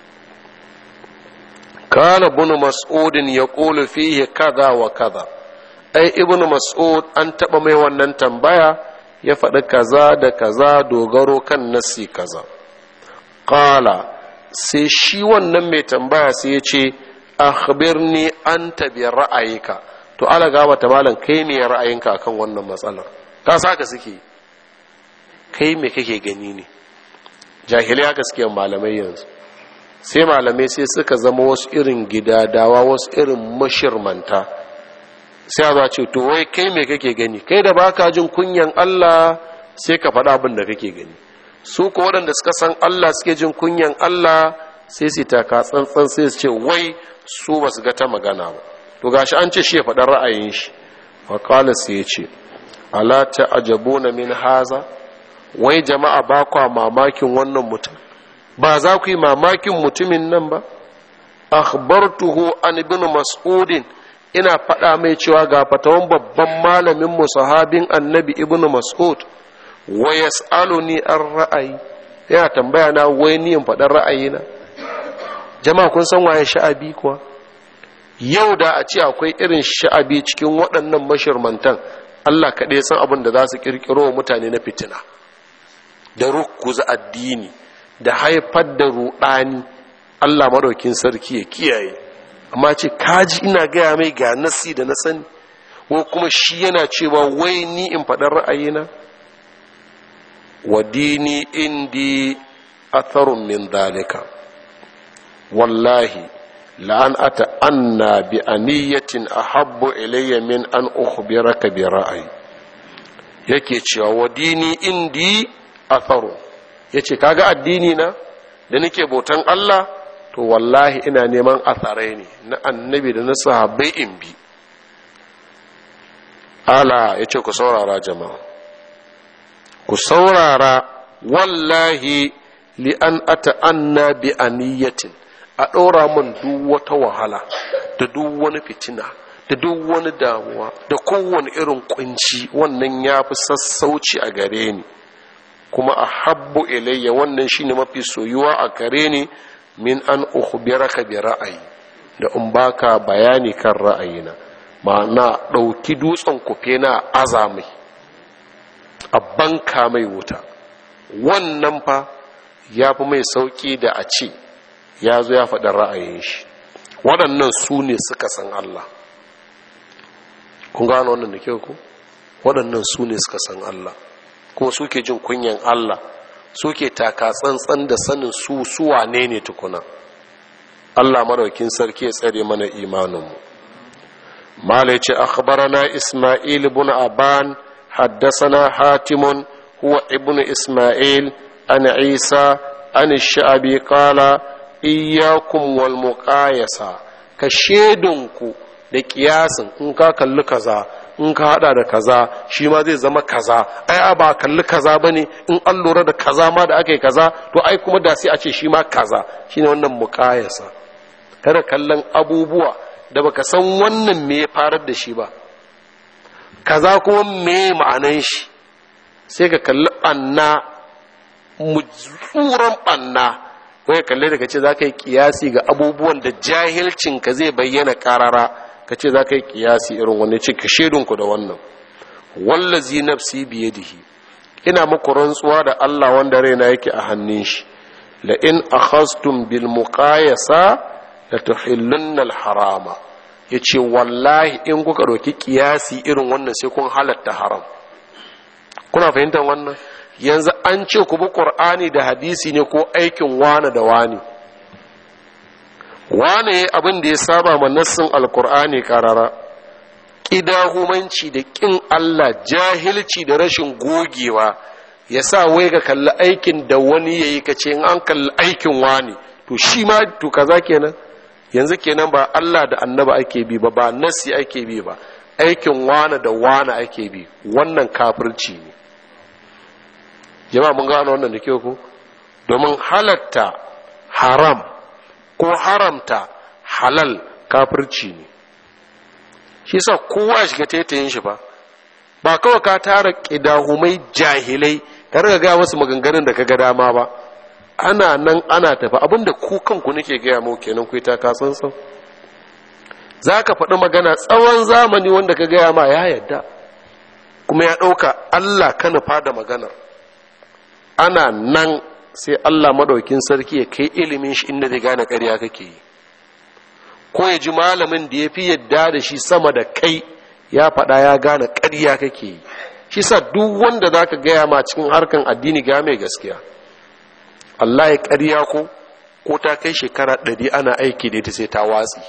Speaker 1: kana ibn Mas'ud yaqulu fihi kaza wa kaza, ai ibn Mas'ud an taba mai wannan tambaya ya faɗi kaza da kaza dogaro kan nasi kaza. Qala sai shi wannan mai tambaya sai ya ce akhbirni anta bi ra'ayika, to ala gaba ta malan kai me ra'ayinka akan wannan matsalar? ka saka suke kai me kake gani ne? Jahiliya gaskiya malamai yanzu, sai malamai sai suka zama wasu irin gidadawa, wasu irin mashirmanta. sai a ce to wai kai me kake gani? Kai da baka jin kunyan Allah sai ka faɗa abin da kake gani. Su ko waɗanda suka san Allah suke jin kunyan Allah sai su taka tsantsan sai su ce wai su ba su ga ta magana ba. To gashi an ce shi ya faɗa ra'ayin shi. Fa qala sai ya ce ala ta'jabuna min haza, wai jama'a ba kwa mamakin wannan mutum? Ba za ku yi mamakin mutumin nan ba? Akhbartuhu an ibn Mas'udin, ina faɗa mai cewa ga fatawan babban malamin mu sahabin annabi ibnu Mas'ud, wa yas'aluni an ra'ayi, yana tambaya na wai ni in faɗa ra'ayina. Jama'a kun san waye Sha'abi kuwa? Yau da a ce akwai irin Sha'abi cikin waɗannan mashirmantan, Allah kaɗai san abin da za su ƙirƙiro wa mutane na fitina da rukuza addini da haifar da ruɗani. Allah madaukin sarki ya kiyaye. Amma ce kaji ina gaya mai ga nasi da na sani, ko kuma shi yana cewa wai ni in faɗar ra'ayina? Wa dini indi atharun min dalika, wallahi la'an ata'anna bi aniyatin ahabbu ilayya min an ukhbiraka bi ra'ayi. Yake cewa wa dini indi atharun, yace kaga addini na da nake bautan Allah, to wallahi ina neman atharai ne na annabi da na sahabbai in bi. Ala ya ce ku saurara jama'a, ku saurara, wallahi li an ata'anna bi aniyatin, a ɗora mun duk wata wahala da duk wani fitina da duk wani damuwa da kowane irin kunci, wannan ya fi sassauci a gare ni, kuma a habbu ilayya, wannan shine mafi soyuwa a gare ni, min an ukhbiraka bi ra'ayi, da in baka bayani kan ra'ayina. Ma'ana ɗauki dutsen kufe na azami a banka mai wuta, wannan fa ya fi mai sauƙi da a ce ya zo ya faɗi ra'ayin shi. Waɗannan su ne suka san Allah. Kun gano wannan da kyau ku? Waɗannan su ne suka san Allah, kuma suke jin kunyan Allah, suke taka tsantsan da sanin su wane ne tukuna. Allah madaukin sarki ya tsare mana imaninmu. Mala ce akhbarana Isma'il ibn Aban haddathana Hatimun huwa ibn Isma'il an Isa an Sha'bi qala iyyakum wal muqayasa, ka shedunku da kiyasin in ka kalli kaza in ka hada da kaza shi ma zai zama kaza ai ba kalli kaza bane in an lura da kaza ma da aka yi kaza to ai kuma da sai a ce shi ma kaza shine wannan muqayasa. kada kallon abubuwa da baka san wannan me ya farar da shi ba kaza kuma me ma'anan shi sai ka kalli banna mutsuran banna ko ya kalle daga ce za ka yi kiyasi ga abubuwan da jahilcinka zai bayyana karara ka ce za ka yi kiyasi irin wani ce ka shaidunku da wannan wallazi nafsi biyadihi ina muku rantsuwa da Allah wanda raina yake a hannun shi la in akhastum bil muqayasa la tuhillunna al harama yace wallahi in kuka doki kiyasi irin wannan sai kun halatta haram. Kuna fahimtar wannan? Yanzu an ce ku bi Qur'ani da hadisi ne ko aikin wani da wani? Wane abin da ya saba ma nassin alkur'ani karara, ƙidahumanci da ƙin Allah, jahilci da rashin gogewa ya sa wai ga kalli aikin da wani ya yi ka ce in an kalli aikin wani to shi ma to kaza kenan. Yanzu kenan ba Allah da annaba ake bi ba, ba nassi ake bi ba, aikin wani da wani ake bi. Wannan kafirci ne. Jama'a mun gano wannan da kyau ko? Domin halatta haram ko haramta halal kafirci ne. Shi sa kowa shiga taitayin shi ba kawai ka tara ƙidahumai jahilai ka riga ga wasu maganganun da ka ga dama ba. Ana nan ana tafi abinda ku kanku nake gaya mu kenan ku ta kasansan. Za ka faɗi magana tsawon zamani wanda ka gaya ma ya yadda kuma ya ɗauka Allah ka nufa da maganar. Ana nan sai Allah madaukin sarki ya kai ilimin shi inda zai gane ƙarya kake yi, ko ya ji malamin da ya fi yadda da shi sama da kai ya faɗa ya gane ƙarya kake yi. Shi sa duk wanda za ka gaya ma cikin harkan addini ga mai gaskiya. Allah ya ƙarya ko ta kai shekara 100 ana aiki da ita sai ta watsi.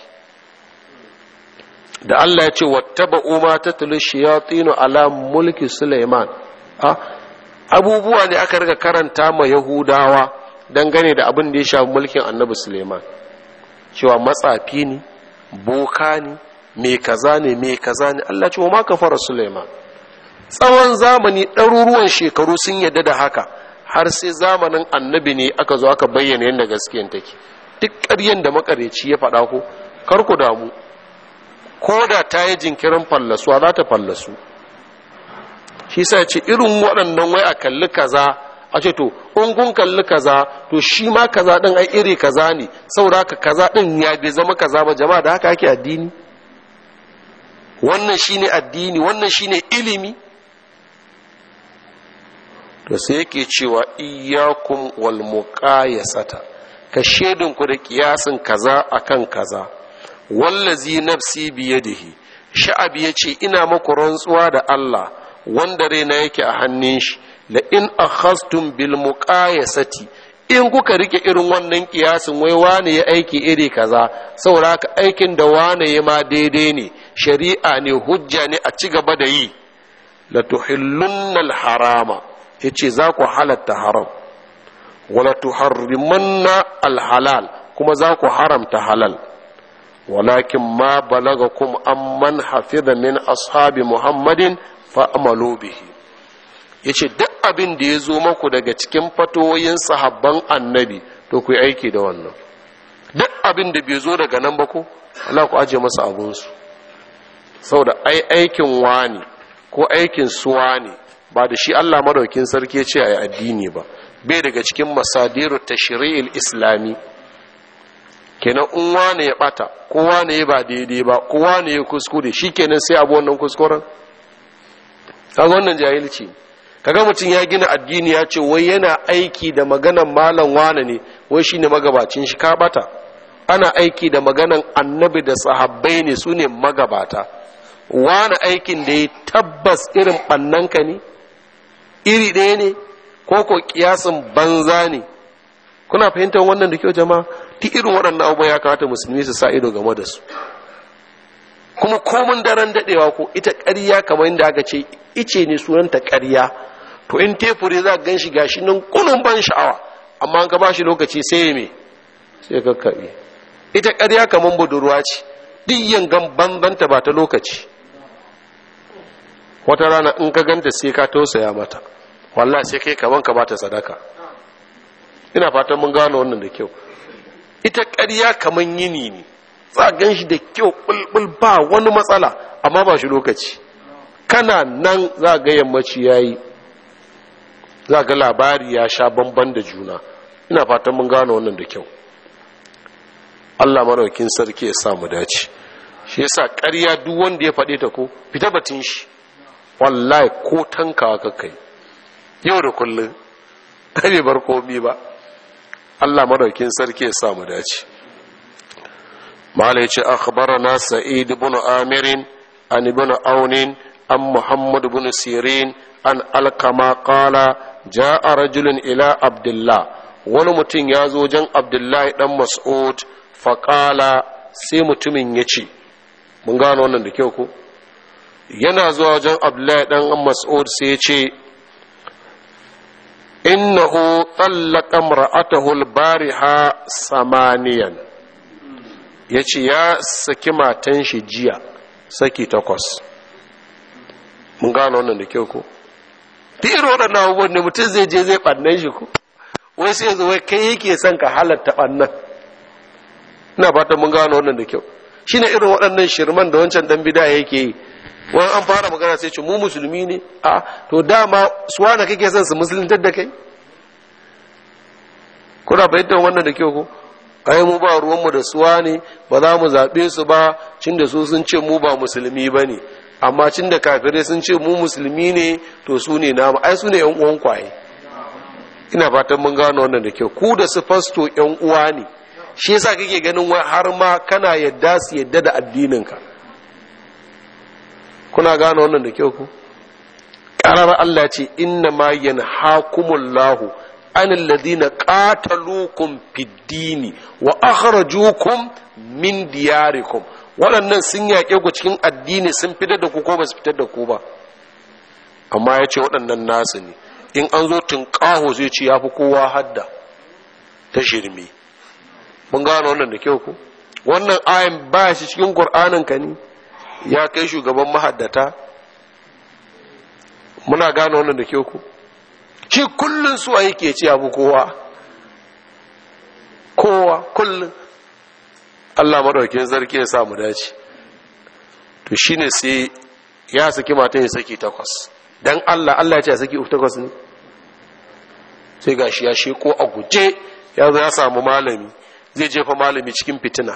Speaker 1: Da Allah ya ce wattaba'u ma tatlu shayatinu ala mulki Sulaiman, abubuwa ne aka riga karanta ma Yahudawa dangane da abin da ya shafi mulkin Annabi Suleiman, cewa matsafi ne, boka ne, mai kaza ne, mai kaza ne. Allah ce wa ma kafara Suleiman. Tsawon zamani ɗaruruwan shekaru sun yadda da haka, har sai zamanin Annabi ne aka zo aka bayyana yadda gaskiyan take. Duk ƙaryen da makareci ya faɗa ko kar ku damu, ko da ta yi jinkirin fallasuwa za ta fallasu. Shi sa ce irin waɗannan wai a kalli kaza, a ce to in kun kalli kaza to shi ma kaza ɗin ai iri kaza ne, saboda haka kaza ɗin ya bai zama kaza ba. Jama'a da haka ake addini? Wannan shine addini, wannan shine ilimi. To sai yake cewa iyyakum wal muqayasata, ka shedin ku da kiyasin kaza akan kaza. Wallazi nafsi biyadihi, sha'abi yace ina muku rantsuwa da Allah wanda raina yake a hannun shi, la in akhastum bil muqayasati, in kuka rike irin wannan kiyasin wai wane ya aiki iri kaza saboda haka aikin da wane ya ma daidai ne, shari'a ne, hujja ne a ci gaba da yi, la tuhillunna al harama, yace za ku halatta haram, wala tuharrimanna al halal, kuma za ku haramta halal. walakin ma balagakum amman hafiza min ashabi muhammadin fa'amalu bihi, yace duk abin da ya zo maku daga cikin fatoyin sahabban annabi to ku yi aiki da wannan. Duk abin da bai zo daga nan ba ko Allah ku aje masa abunsu, saboda aikin wani ko aikin suwa ne ba da shi Allah madaukin sarki ya ce a yi addini ba, bai daga cikin masadiru tashri'il islami. Kenan in wani ya bata ko wani ya ba daidai ba ko wani ya kuskure, shikenan sai abu wannan kuskuren. Kaga wannan jahilci. Kaga mutum ya gina addini ya ce wai yana aiki da maganan malam wane ne, wai shine magabacin shi, ka bata. Ana aiki da maganan annabi da sahabbai ne, su ne magabata. Wani aikin da ya tabbas irin ɓannanka ne, iri ɗaya ne, ko kiyasin banza ne. Kuna fahimtar wannan da kyau jama'a? Duk irin waɗannan abubuwa ya kamata musulmi su sa ido game da su. Kuma komin daren daɗewa ko ita ƙarya kamar yadda aka ce ice ne sunanta ƙarya, to in tefure za ka gan shi gashi nan kunun ban sha'awa, amma an ka ba shi lokaci sai me sai kakkaɓe. Ita ƙarya kamar budurwa ce, diyan gan banbanta ba ta lokaci. Wata rana in ka ganta sai ka tausaya mata, wallahi sai kai kaman ka bata sadaka. Ina fatan mun gano wannan da kyau. Ita ƙarya kaman yini ne, za gan shi da kyau bulbul ba wani matsala, amma ba shi lokaci. Kana nan za ga yammaci yayi, za ga labari ya sha bamban da juna. Ina fatan mun gano wannan da kyau. Allah maraukin sarki ya sa mu dace. Shi yasa ƙarya duk wanda ya faɗe ta ko fita batun shi, wallahi ko tankawa kakai yau da kullum kare bar komi ba. Allah madaukin sarki ya sa mu dace. Malai ce akhbarana Sa'id ibn Amir an ibn Aun an Muhammad ibn Sirin an Alkama qala jaa rajulun ila Abdullah, wani mutum ya zo wajen Abdullahi dan Mas'ud faqala, sai mutumin ya ce, mun gano wannan da kyau ko, yana zuwa wajen Abdullahi dan Mas'ud sai ya ce innahu tallaqa imra'atahu al-bariha samaniyan, yace ya saki matan shi jiya saki 8. mun gano wannan da kyau ko, tiro da na wanda mutum zai je zai bannan shi ko, wai sai zo wai kai yake son ka halatta bannan. ina fata mun gano wannan da kyau. Shine irin waɗannan shirman da wancan dan bid'a yake yi. Wani an fara magana sai ce mu musulmi ne, a to dama suwana kake son su musuluntar da kai? Kuna bayyana wannan da kyau ko? Ai mu ba ruwanmu da suwa ne, ba za mu zaɓe su ba cin da su sun ce mu ba musulmi ba ne, amma cin da kafirai sun ce mu musulmi ne to su ne namu, ai su ne yan uwan kwaye. Ina fatan mun gano wannan da kyau. Ku da su fasto yan uwa ne, shi yasa kake ganin wai har ma kana yadda su yadda da addininka. Kuna gano wannan da kyau ku? Ƙarar Allah ce inna ma yanhakumullahu anil ladina qataluukum fid dini wa akhrajukum min diyarikum. Waɗannan sun yaƙe ku cikin addini, sun fitar da ku ko ba su fitar da ku ba. Amma ya ce waɗannan nasu ne. In an zo tunƙaho zai ce ya fi kowa hadda ta shirme. Mun gano wannan da kyau ku? Wannan ayin ba shi cikin Qur'anin ka ne? Ya kai shugaban mahaddata. Muna gano wannan da kyau ku? Shi kullun su yake ci abu kowa kullun. Allah madaukakin sarki ya sa mu dace. To shine sai ya saki matan ya saki 8. Dan Allah ya ce ya saki 8 ne. Sai gashi ya sheko a guje ya zo ya samu malami, zai jefa malami cikin fitina.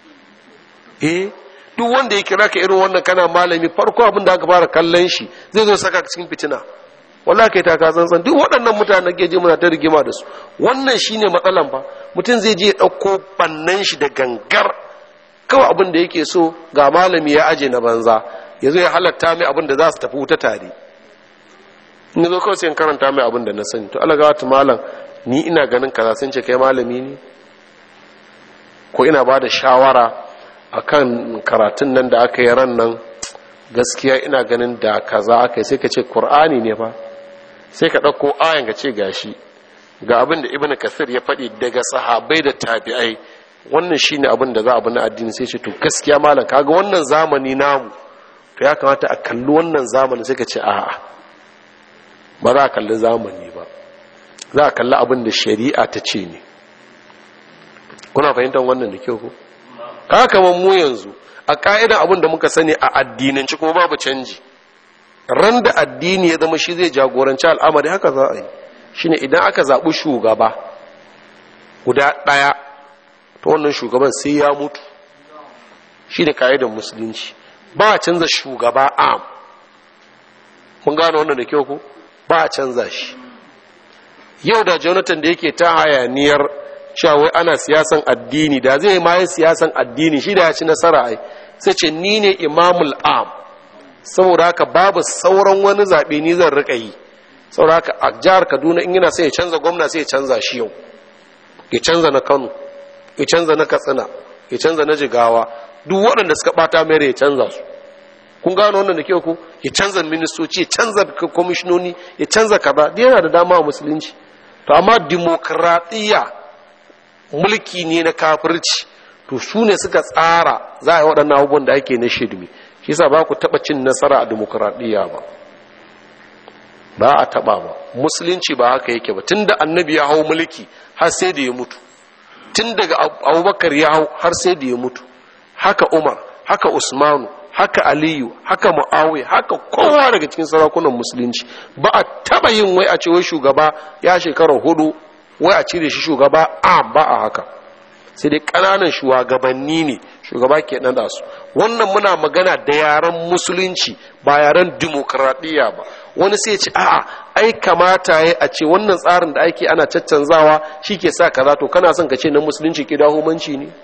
Speaker 1: Duk wanda ya kira ka irin wannan kana malami, farko abin da aka fara kallon shi zai zo saka cikin fitina. Wallahi kai ta ka tsantsan. Duk waɗannan mutanen ke je muna ta rigima da su. Wannan shine matsalan fa. Mutum zai je ya ɗauko bannan shi da gangar, kawai abin da yake so ga malami ya aje na banza, ya zo ya halatta mai abin da za su tafi wuta tare. Ni zo kawai sai in karanta mai abin da na sani. To Allah ga wata malam, ni ina ganin kaza, sun ce kai malami ne, ko ina ba da shawara akan karatun nan da aka yi ran nan, gaskiya ina ganin da kaza aka yi. Sai ka ce Qur'ani ne fa, sai ka ɗauko ayan ka ce gashi ga abin da Ibn Kathir ya faɗi daga sahabbai da tabi'ai, wannan shine abin da za a bi na addini. Sai ce to gaskiya malam, kaga wannan zamani namu, to ya kamata a kalli wannan zamani. Sai ka ce a'a, ba za a kalli zamani ba, za a kalli abin da shari'a ta ce ne. Kuna fahimtar wannan da kyau ko? Ka kamar mu yanzu a ka'idan abin da muka sani a addinanci kuma babu canji. Ran da addini ya zama shi zai jagoranci al'amari, haka za a yi. Shine idan aka zaɓi shugaba guda ɗaya, to wannan shugaban sai ya mutu. Shi ne ka'idan musulunci. Ba a canza shugaba am. Mun gano wannan da kyau ko? Ba a canza shi. Yau da Jonathan da yake ta hayaniyar cewa wai ana siyasan addini, da zai ma yin siyasan addini, shi da ya ci nasara ai. Sai ce ni ne imamul am, saboda haka babu sauran wani zaɓe ni zan riƙa yi. Saboda haka a jihar Kaduna in yana sai ya canza gwamna, sai ya canza shi yau, ya canza na Kano, ya canza na Katsina, ya canza na Jigawa, duk waɗanda suka ɓata mai ya canza su. Kun gano wannan da kyau ku? Ya canza ministoci, ya canza kwamishinoni, ya canza kaza, duk yana da dama a musulunci. To amma dimokuraɗiyya mulki ne na kafirci, to to su ne suka tsara za a yi waɗannan abubuwan da ake na shirme. shi sa ba ku taɓa cin nasara a demokuraɗiyya ba a taɓa ba. musulunci ba haka yake ba. tun da annabi ya hau mulki har sai da ya mutu, tun daga abubakar ya hau har sai da ya mutu, haka umar, haka usmanu, haka aliyu, haka mu'awiya, haka kowa daga cikin sarakunan musulunci. ba a taɓa yin wai a ce wai shugaba ya shekara 4 wai a cire shi shugaba ba a haka. sai dai ƙananan shugabanni ne shugaba ke naɗa su. wannan muna magana da yaren musulunci ba yaren dimokuraɗiyya ba. wani sai ce a'a ai kamata ya a ce wannan tsarin da ake ana caccanzawa shi ke sa kaza. to kana son ka ce na musulunci ke dahumanci ne?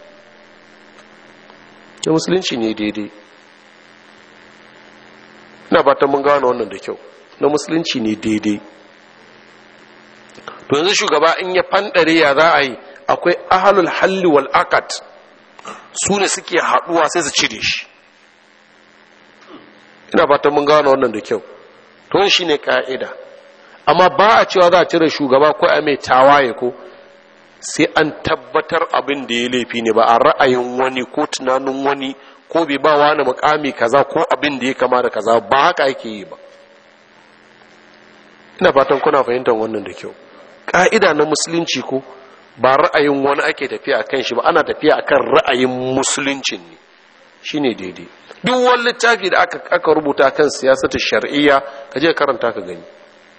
Speaker 1: na musulunci ne daidai. ina fatan mun gano wannan da kyau. na musulunci ne daidai. to yanzu shugaba in ya fandare ya za a yi? akwai ahalul halli wal aqd, su ne suke haduwa sai su cire shi. ina fatan mun gano wannan da kyau. to shi ne ka'ida. amma ba a cewa za a cire shugaba ko a mai tawaye ko sai an tabbatar abin da ya laifi ne, ba a ra'ayin wani ko tunanin wani ko bai ba wani mukami kaza ko abin da ya kama da kaza. ba haka yake yi ba. ina fatan kuna fahimtar wannan da kyau. ka'ida na musulunci ko ba ra'ayin wani ake tafiya a kan shi ba, ana tafiya a kan ra'ayin musuluncin ne. shi ne daidai. duk wani littafi da aka rubuta kan siyasatar shar'iyya ka je karanta ka gani.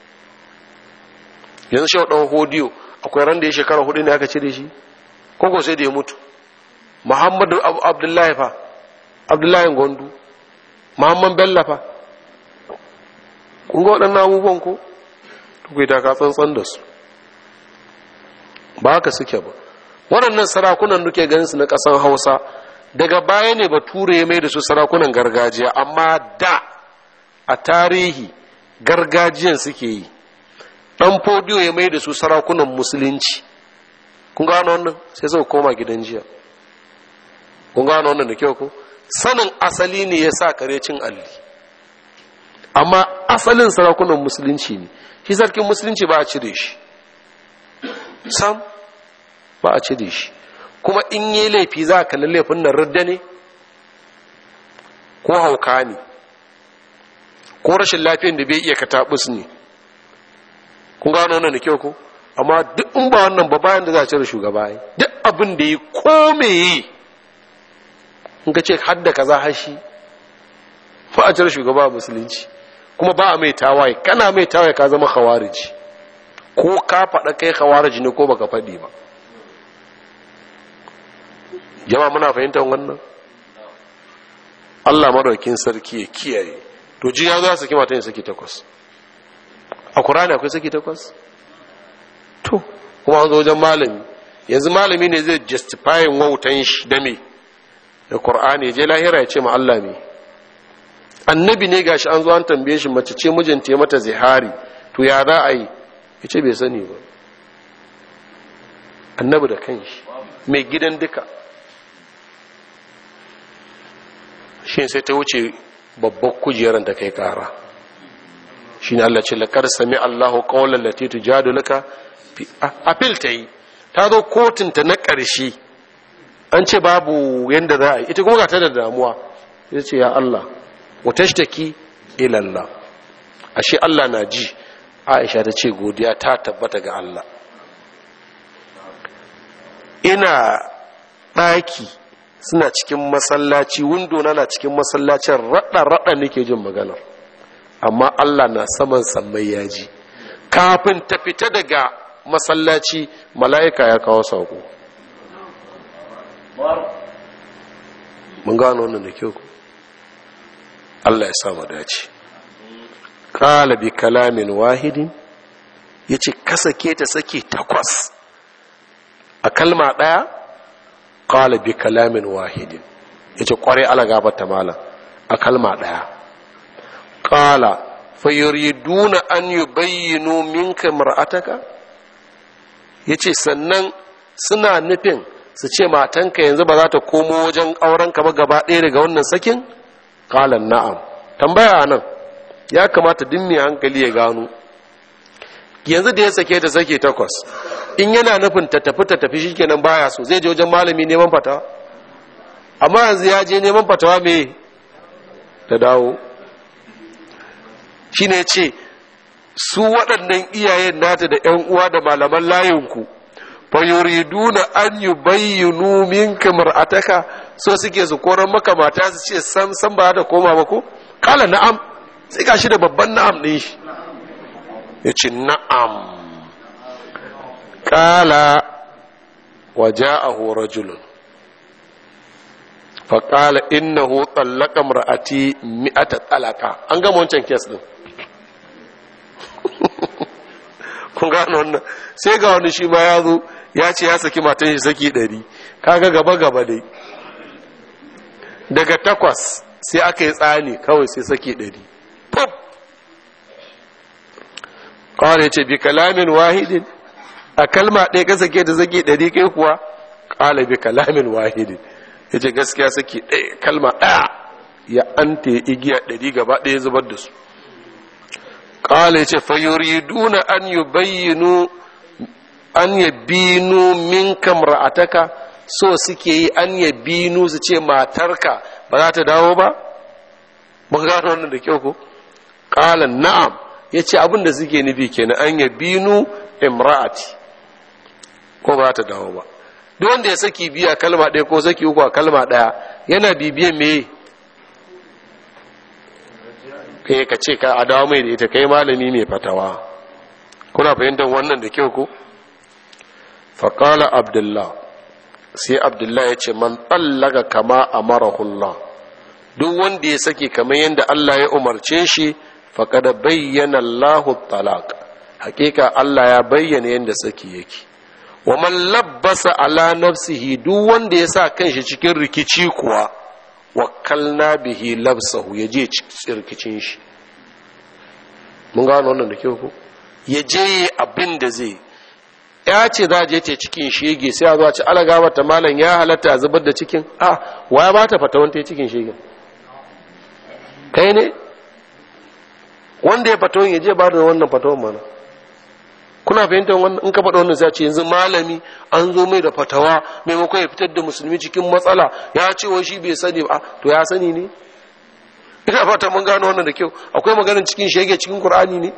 Speaker 1: yanzu shi ɗan hodiyo akwai ran da ya shekara 4 ne aka cire shi ko sai da ya mutu. muhammadu abdullahi fa, abdullahi gondu, muhammad bello fa, kun ga waɗannan abubuwan ko tukwai ta ka tsantsan da su. ba haka suke ba. waɗannan sarakunan duke ganin su na ƙasan hausa daga baya ne bature ya mai da su sarakunan gargajiya, amma da a tarihi gargajiyan suke yi. ɗan fodiyo ya mai da su sarakunan musulunci. kun gano wannan? sai suka koma gidan jiya. kun gano wannan da kyau ko? sanin asali ne ya sa kare cin alli, amma asalin sarakunan musulunci ne. shi sarkin musulunci ba a cire shi sam, ba a cire shi. kuma in yi laifi za a kalli laifin nan radda ne ko hauka ne ko rashin lafiyan da bai iya katabus ne. kun gano wannan da kyau ko? amma duk in ba wannan ba bayan da za a cire shugaba yi duk abin da yi ko me yi in ka ce hadda kaza hashi ba a cire shugaba a musulunci. kuma ba a mai tawaye. kana mai tawaye ka zama khawariji, ko ka faɗa kai khawariji ne ko baka faɗi ba. jama'a muna fahimtar wannan? Allah madaukin sarki ya kiyaye. to ji ya za su kima ta yin saki 8 a Qur'ani akwai saki 8? to kuma an zo wajen malami, yanzu malami ne zai justifying wautan shi da me da Qur'ani, je lahira ya ce ma Allah me. annabi ne gashi an zo an tambaye shi mace ce mijinta ya mata zihari, to ya za a yi? ya ce bai sani ba. annabi da kanshi mai gidan duka. shi sai ta wuce babbar kujerar da kai kara. shi ne Allah ce laƙar sami Allahu ƙaunar lati tujaduluka fi apil ta yi. ta zo kotunta na ƙarshe an ce babu yadda za a yi, ita kuma ga ta da damuwa. ya ce ya Allah wata shi take ilallah, ashe Allah na ji. Aisha ta ce godiya ta tabbata ga Allah. ina ɗaki suna cikin masallaci, windo na cikin masallacin, raɗa nake jin maganar, amma Allah na saman sammai ya ji. kafin ta fita daga masallaci mala'ika ya kawo saƙo. mun gano wannan da kyau. Allah ya samu dace. Qala bi kalamin wahidin, yace ka sake ta sake 8 a kalma daya. Qala bi kalamin wahidin, yace kware ala gabata malam a kalma daya. Qala fayuriduna an yubayyinu minka mar'ataka, yace sannan suna nufin su ce matanka yanzu ba za ta komo wajen aurenka ba gaba ɗaya daga wannan sakin. Qala na'am. tambaya nan ya kamata din mai hankali ya gano, yanzu da ya sake ta sake 8, in yana nufin ta tafi shikenan baya so zai je wajen malami neman fata? amma yanzu ya je neman fatawa me ta dawo. shi ne ce su waɗannan iyayen nata da ‘yan uwa da malaman layinku fa yuriduna an yubayyinu minka mar'ataka, so suke su koran maka mata su ce san ba da koma ba ko kala na'am, sai gashi da babban na'am ɗin shi ya ce na'am. kala waja'ahu rajulun fa qala innahu tallaqa mar'ati 100 talaqa. an gama wancan kes din. kun gano wannan, sai ga wani shi ma ya zo ya ce ya saki matan shi saki 100. kaga gaba dai daga 8 sai aka yi tsani kawai sai saki 100. pop kawai ya ce bi kalamin wahidin, a kalma ɗaya ka sake ta saki 100 kai kuwa. kala bi kalamin wahidin, ya ce gaskiya saki ɗaya kalma ɗaya ya ante igiya 100 gaba ɗaya zubar da su. kala ya ce fayuriduna an yabinu minka mar'ataka, so suke yi an yabinu su ce matarka ba za ta dawo ba. mun gano wannan da kyau ko. kala na'am, ya ce abin da suke nufi kenan an yabinu imra'ati, ko ba ta dawo ba. duk wanda ya saki biya kalma ɗaya ko saki uku a kalma ɗaya yana bibiyan me kai ka ce ka a dawo mai da ita, kai malami mai fatawa. kuna fahimtar wannan da kyau ko. faƙala abdullah, sai abdullah ya ce man tsallaka kama a marahullah, duk wanda ya saki kamar yadda Allah ya umarce shi faƙada bayyana Allahu talaq, hakika Allah ya bayyana yadda saki yake. wa man labbasa ala nafsihi, duk wanda ya sa kanshi cikin rikici kuwa wakkalna bihi labsahu, ya je cikin rikicin shi. mun gano wannan da kyau ko. ya je abin da zai ya ce za je ce cikin shege, sai a zuwa ci alaga mata malam ya halatta a zubar da cikin. waya ba ta fatawan ta cikin shegen? kai ne wanda ya fatawan, ya je ba da wannan fatawan mana. kuna fahimtar wannan? in ka faɗa wannan sai ce yanzu malami an zo mai da fatawa maimakon ya fitar da musulmi cikin matsala, ya ce wai shi bai sani ba. to ya sani ne? ina fata mun gano wannan da kyau. akwai maganar cikin shege cikin Qur'ani ne?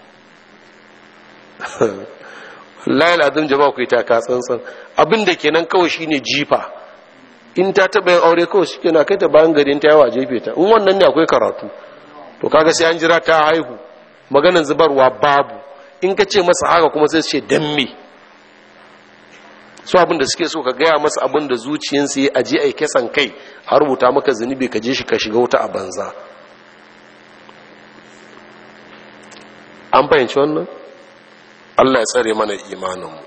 Speaker 1: wallahi alazim jama'a ku yi taka tsantsan. abin da kenan kawai shine jifa. in ta taba yin aure kawai shike na kai ta bayan gari ta yawa jefe ta. in wannan ne akwai karatu, to kaga sai an jira ta haihu, maganar zubarwa babu. in ka ce masa haka kuma sai su ce dan me. su abin da suke so ka gaya masa abin da zuciyarsa ya aje ai kesan kai, a rubuta maka zunubi ka je shi ka shiga wuta a banza. an fahimci wannan? Allah ya tsare mana imaninmu.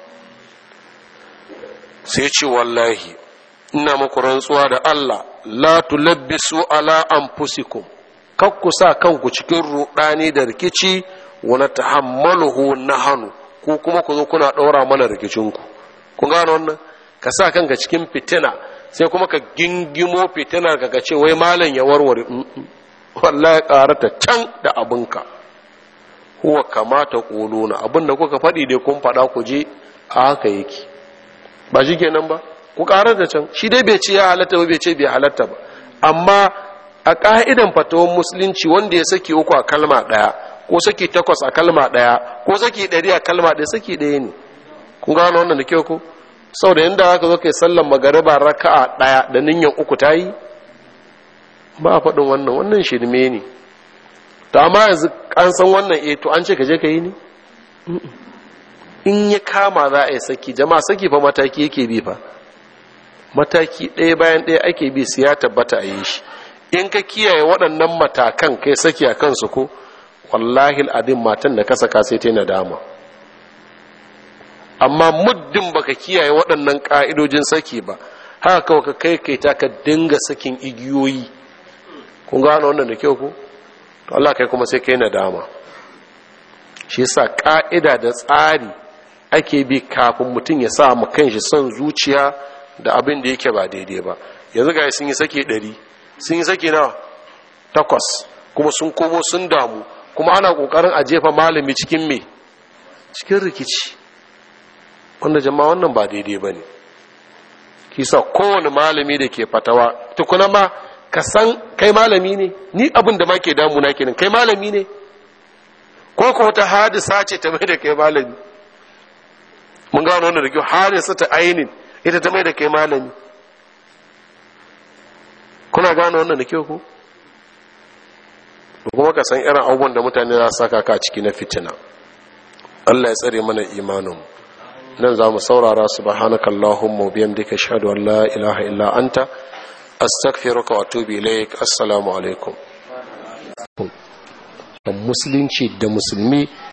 Speaker 1: sai ce wallahi ina muku rantsuwa da Allah, la tulabbisu ala anfusikum, kakku sa kanku cikin rudani da rikici, wa natahammaluhu nahanu, ko kuma ku zo kuna daura mana rikicinku. kun gano wannan? ka sa kanka cikin fitina sai kuma ka gingimo fitinar ka ce wai malam ya warware. wallahi karata can da abinka. huwa kamata quluna, abinda kuka faɗi dai kun faɗa ku je a haka yake, ba shi kenan ba. ku karar da can, shi dai bai ce ya halatta ba, bai ce bai halatta ba. amma a ka'idan fatawan musulunci wanda ya saki 3 a kalma ɗaya, ko saki 8 a kalma ɗaya, ko saki 100 a kalma ɗaya, saki ɗaya ne. kun gano wannan da kyau ko. sau da yanda aka zo kai sallan magariba raka'a ɗaya da niyyar 3 ta yi, ba a faɗin wannan shirme ne. to amma yanzu an san wannan to an ce ka je ka yi ne. in ya kama za a yi saki, jama'a saki fa mataki yake bi fa, mataki ɗaya bayan ɗaya ake bi su ya tabbata a yi shi. in ka kiyaye waɗannan matakan kai saki a kansu ko, wallahi al'adin matan da ka saka sai ta yi nadama. amma muddin baka kiyaye waɗannan ƙa'idojin saki ba, haka kawai ka kai ta ka dinga sakin igiyoyi. kun gano wannan da kyau ko. to Allah kai kuma sai kai nadama. shi yasa ƙa'ida da tsari ake bi kafin mutum ya sa mu kanshi son zuciya da abin da yake ba daidai ba. yanzu ga sun yi sake 100, sun yi sake nawa 8, kuma sun komo sun damu, kuma ana kokarin a jefa malami cikin me, cikin rikici, wanda jama'a wannan ba daidai bane. kisa kowane malami da ke fatawa tukuna ma ka san kai malami ne, ni abin da ma ke damuna kenan, kai malami ne ko ko wata hadisa ce ta mai da kai malami? mun gano wannan da kyau, hadisa ta ainin ita ta mai da kai malami. kuna gano wannan da kyau ko? kuma ka san irin abubuwan da mutane za su saka ka ciki na fitina. Allah ya tsare mana imanin. nan za mu saurara subhanaka allahumma wa bihamdika ashhadu an la ilaha illa anta astaghfiruka wa atubu ilaik. Assalamu alaikum. musulunci da musulmi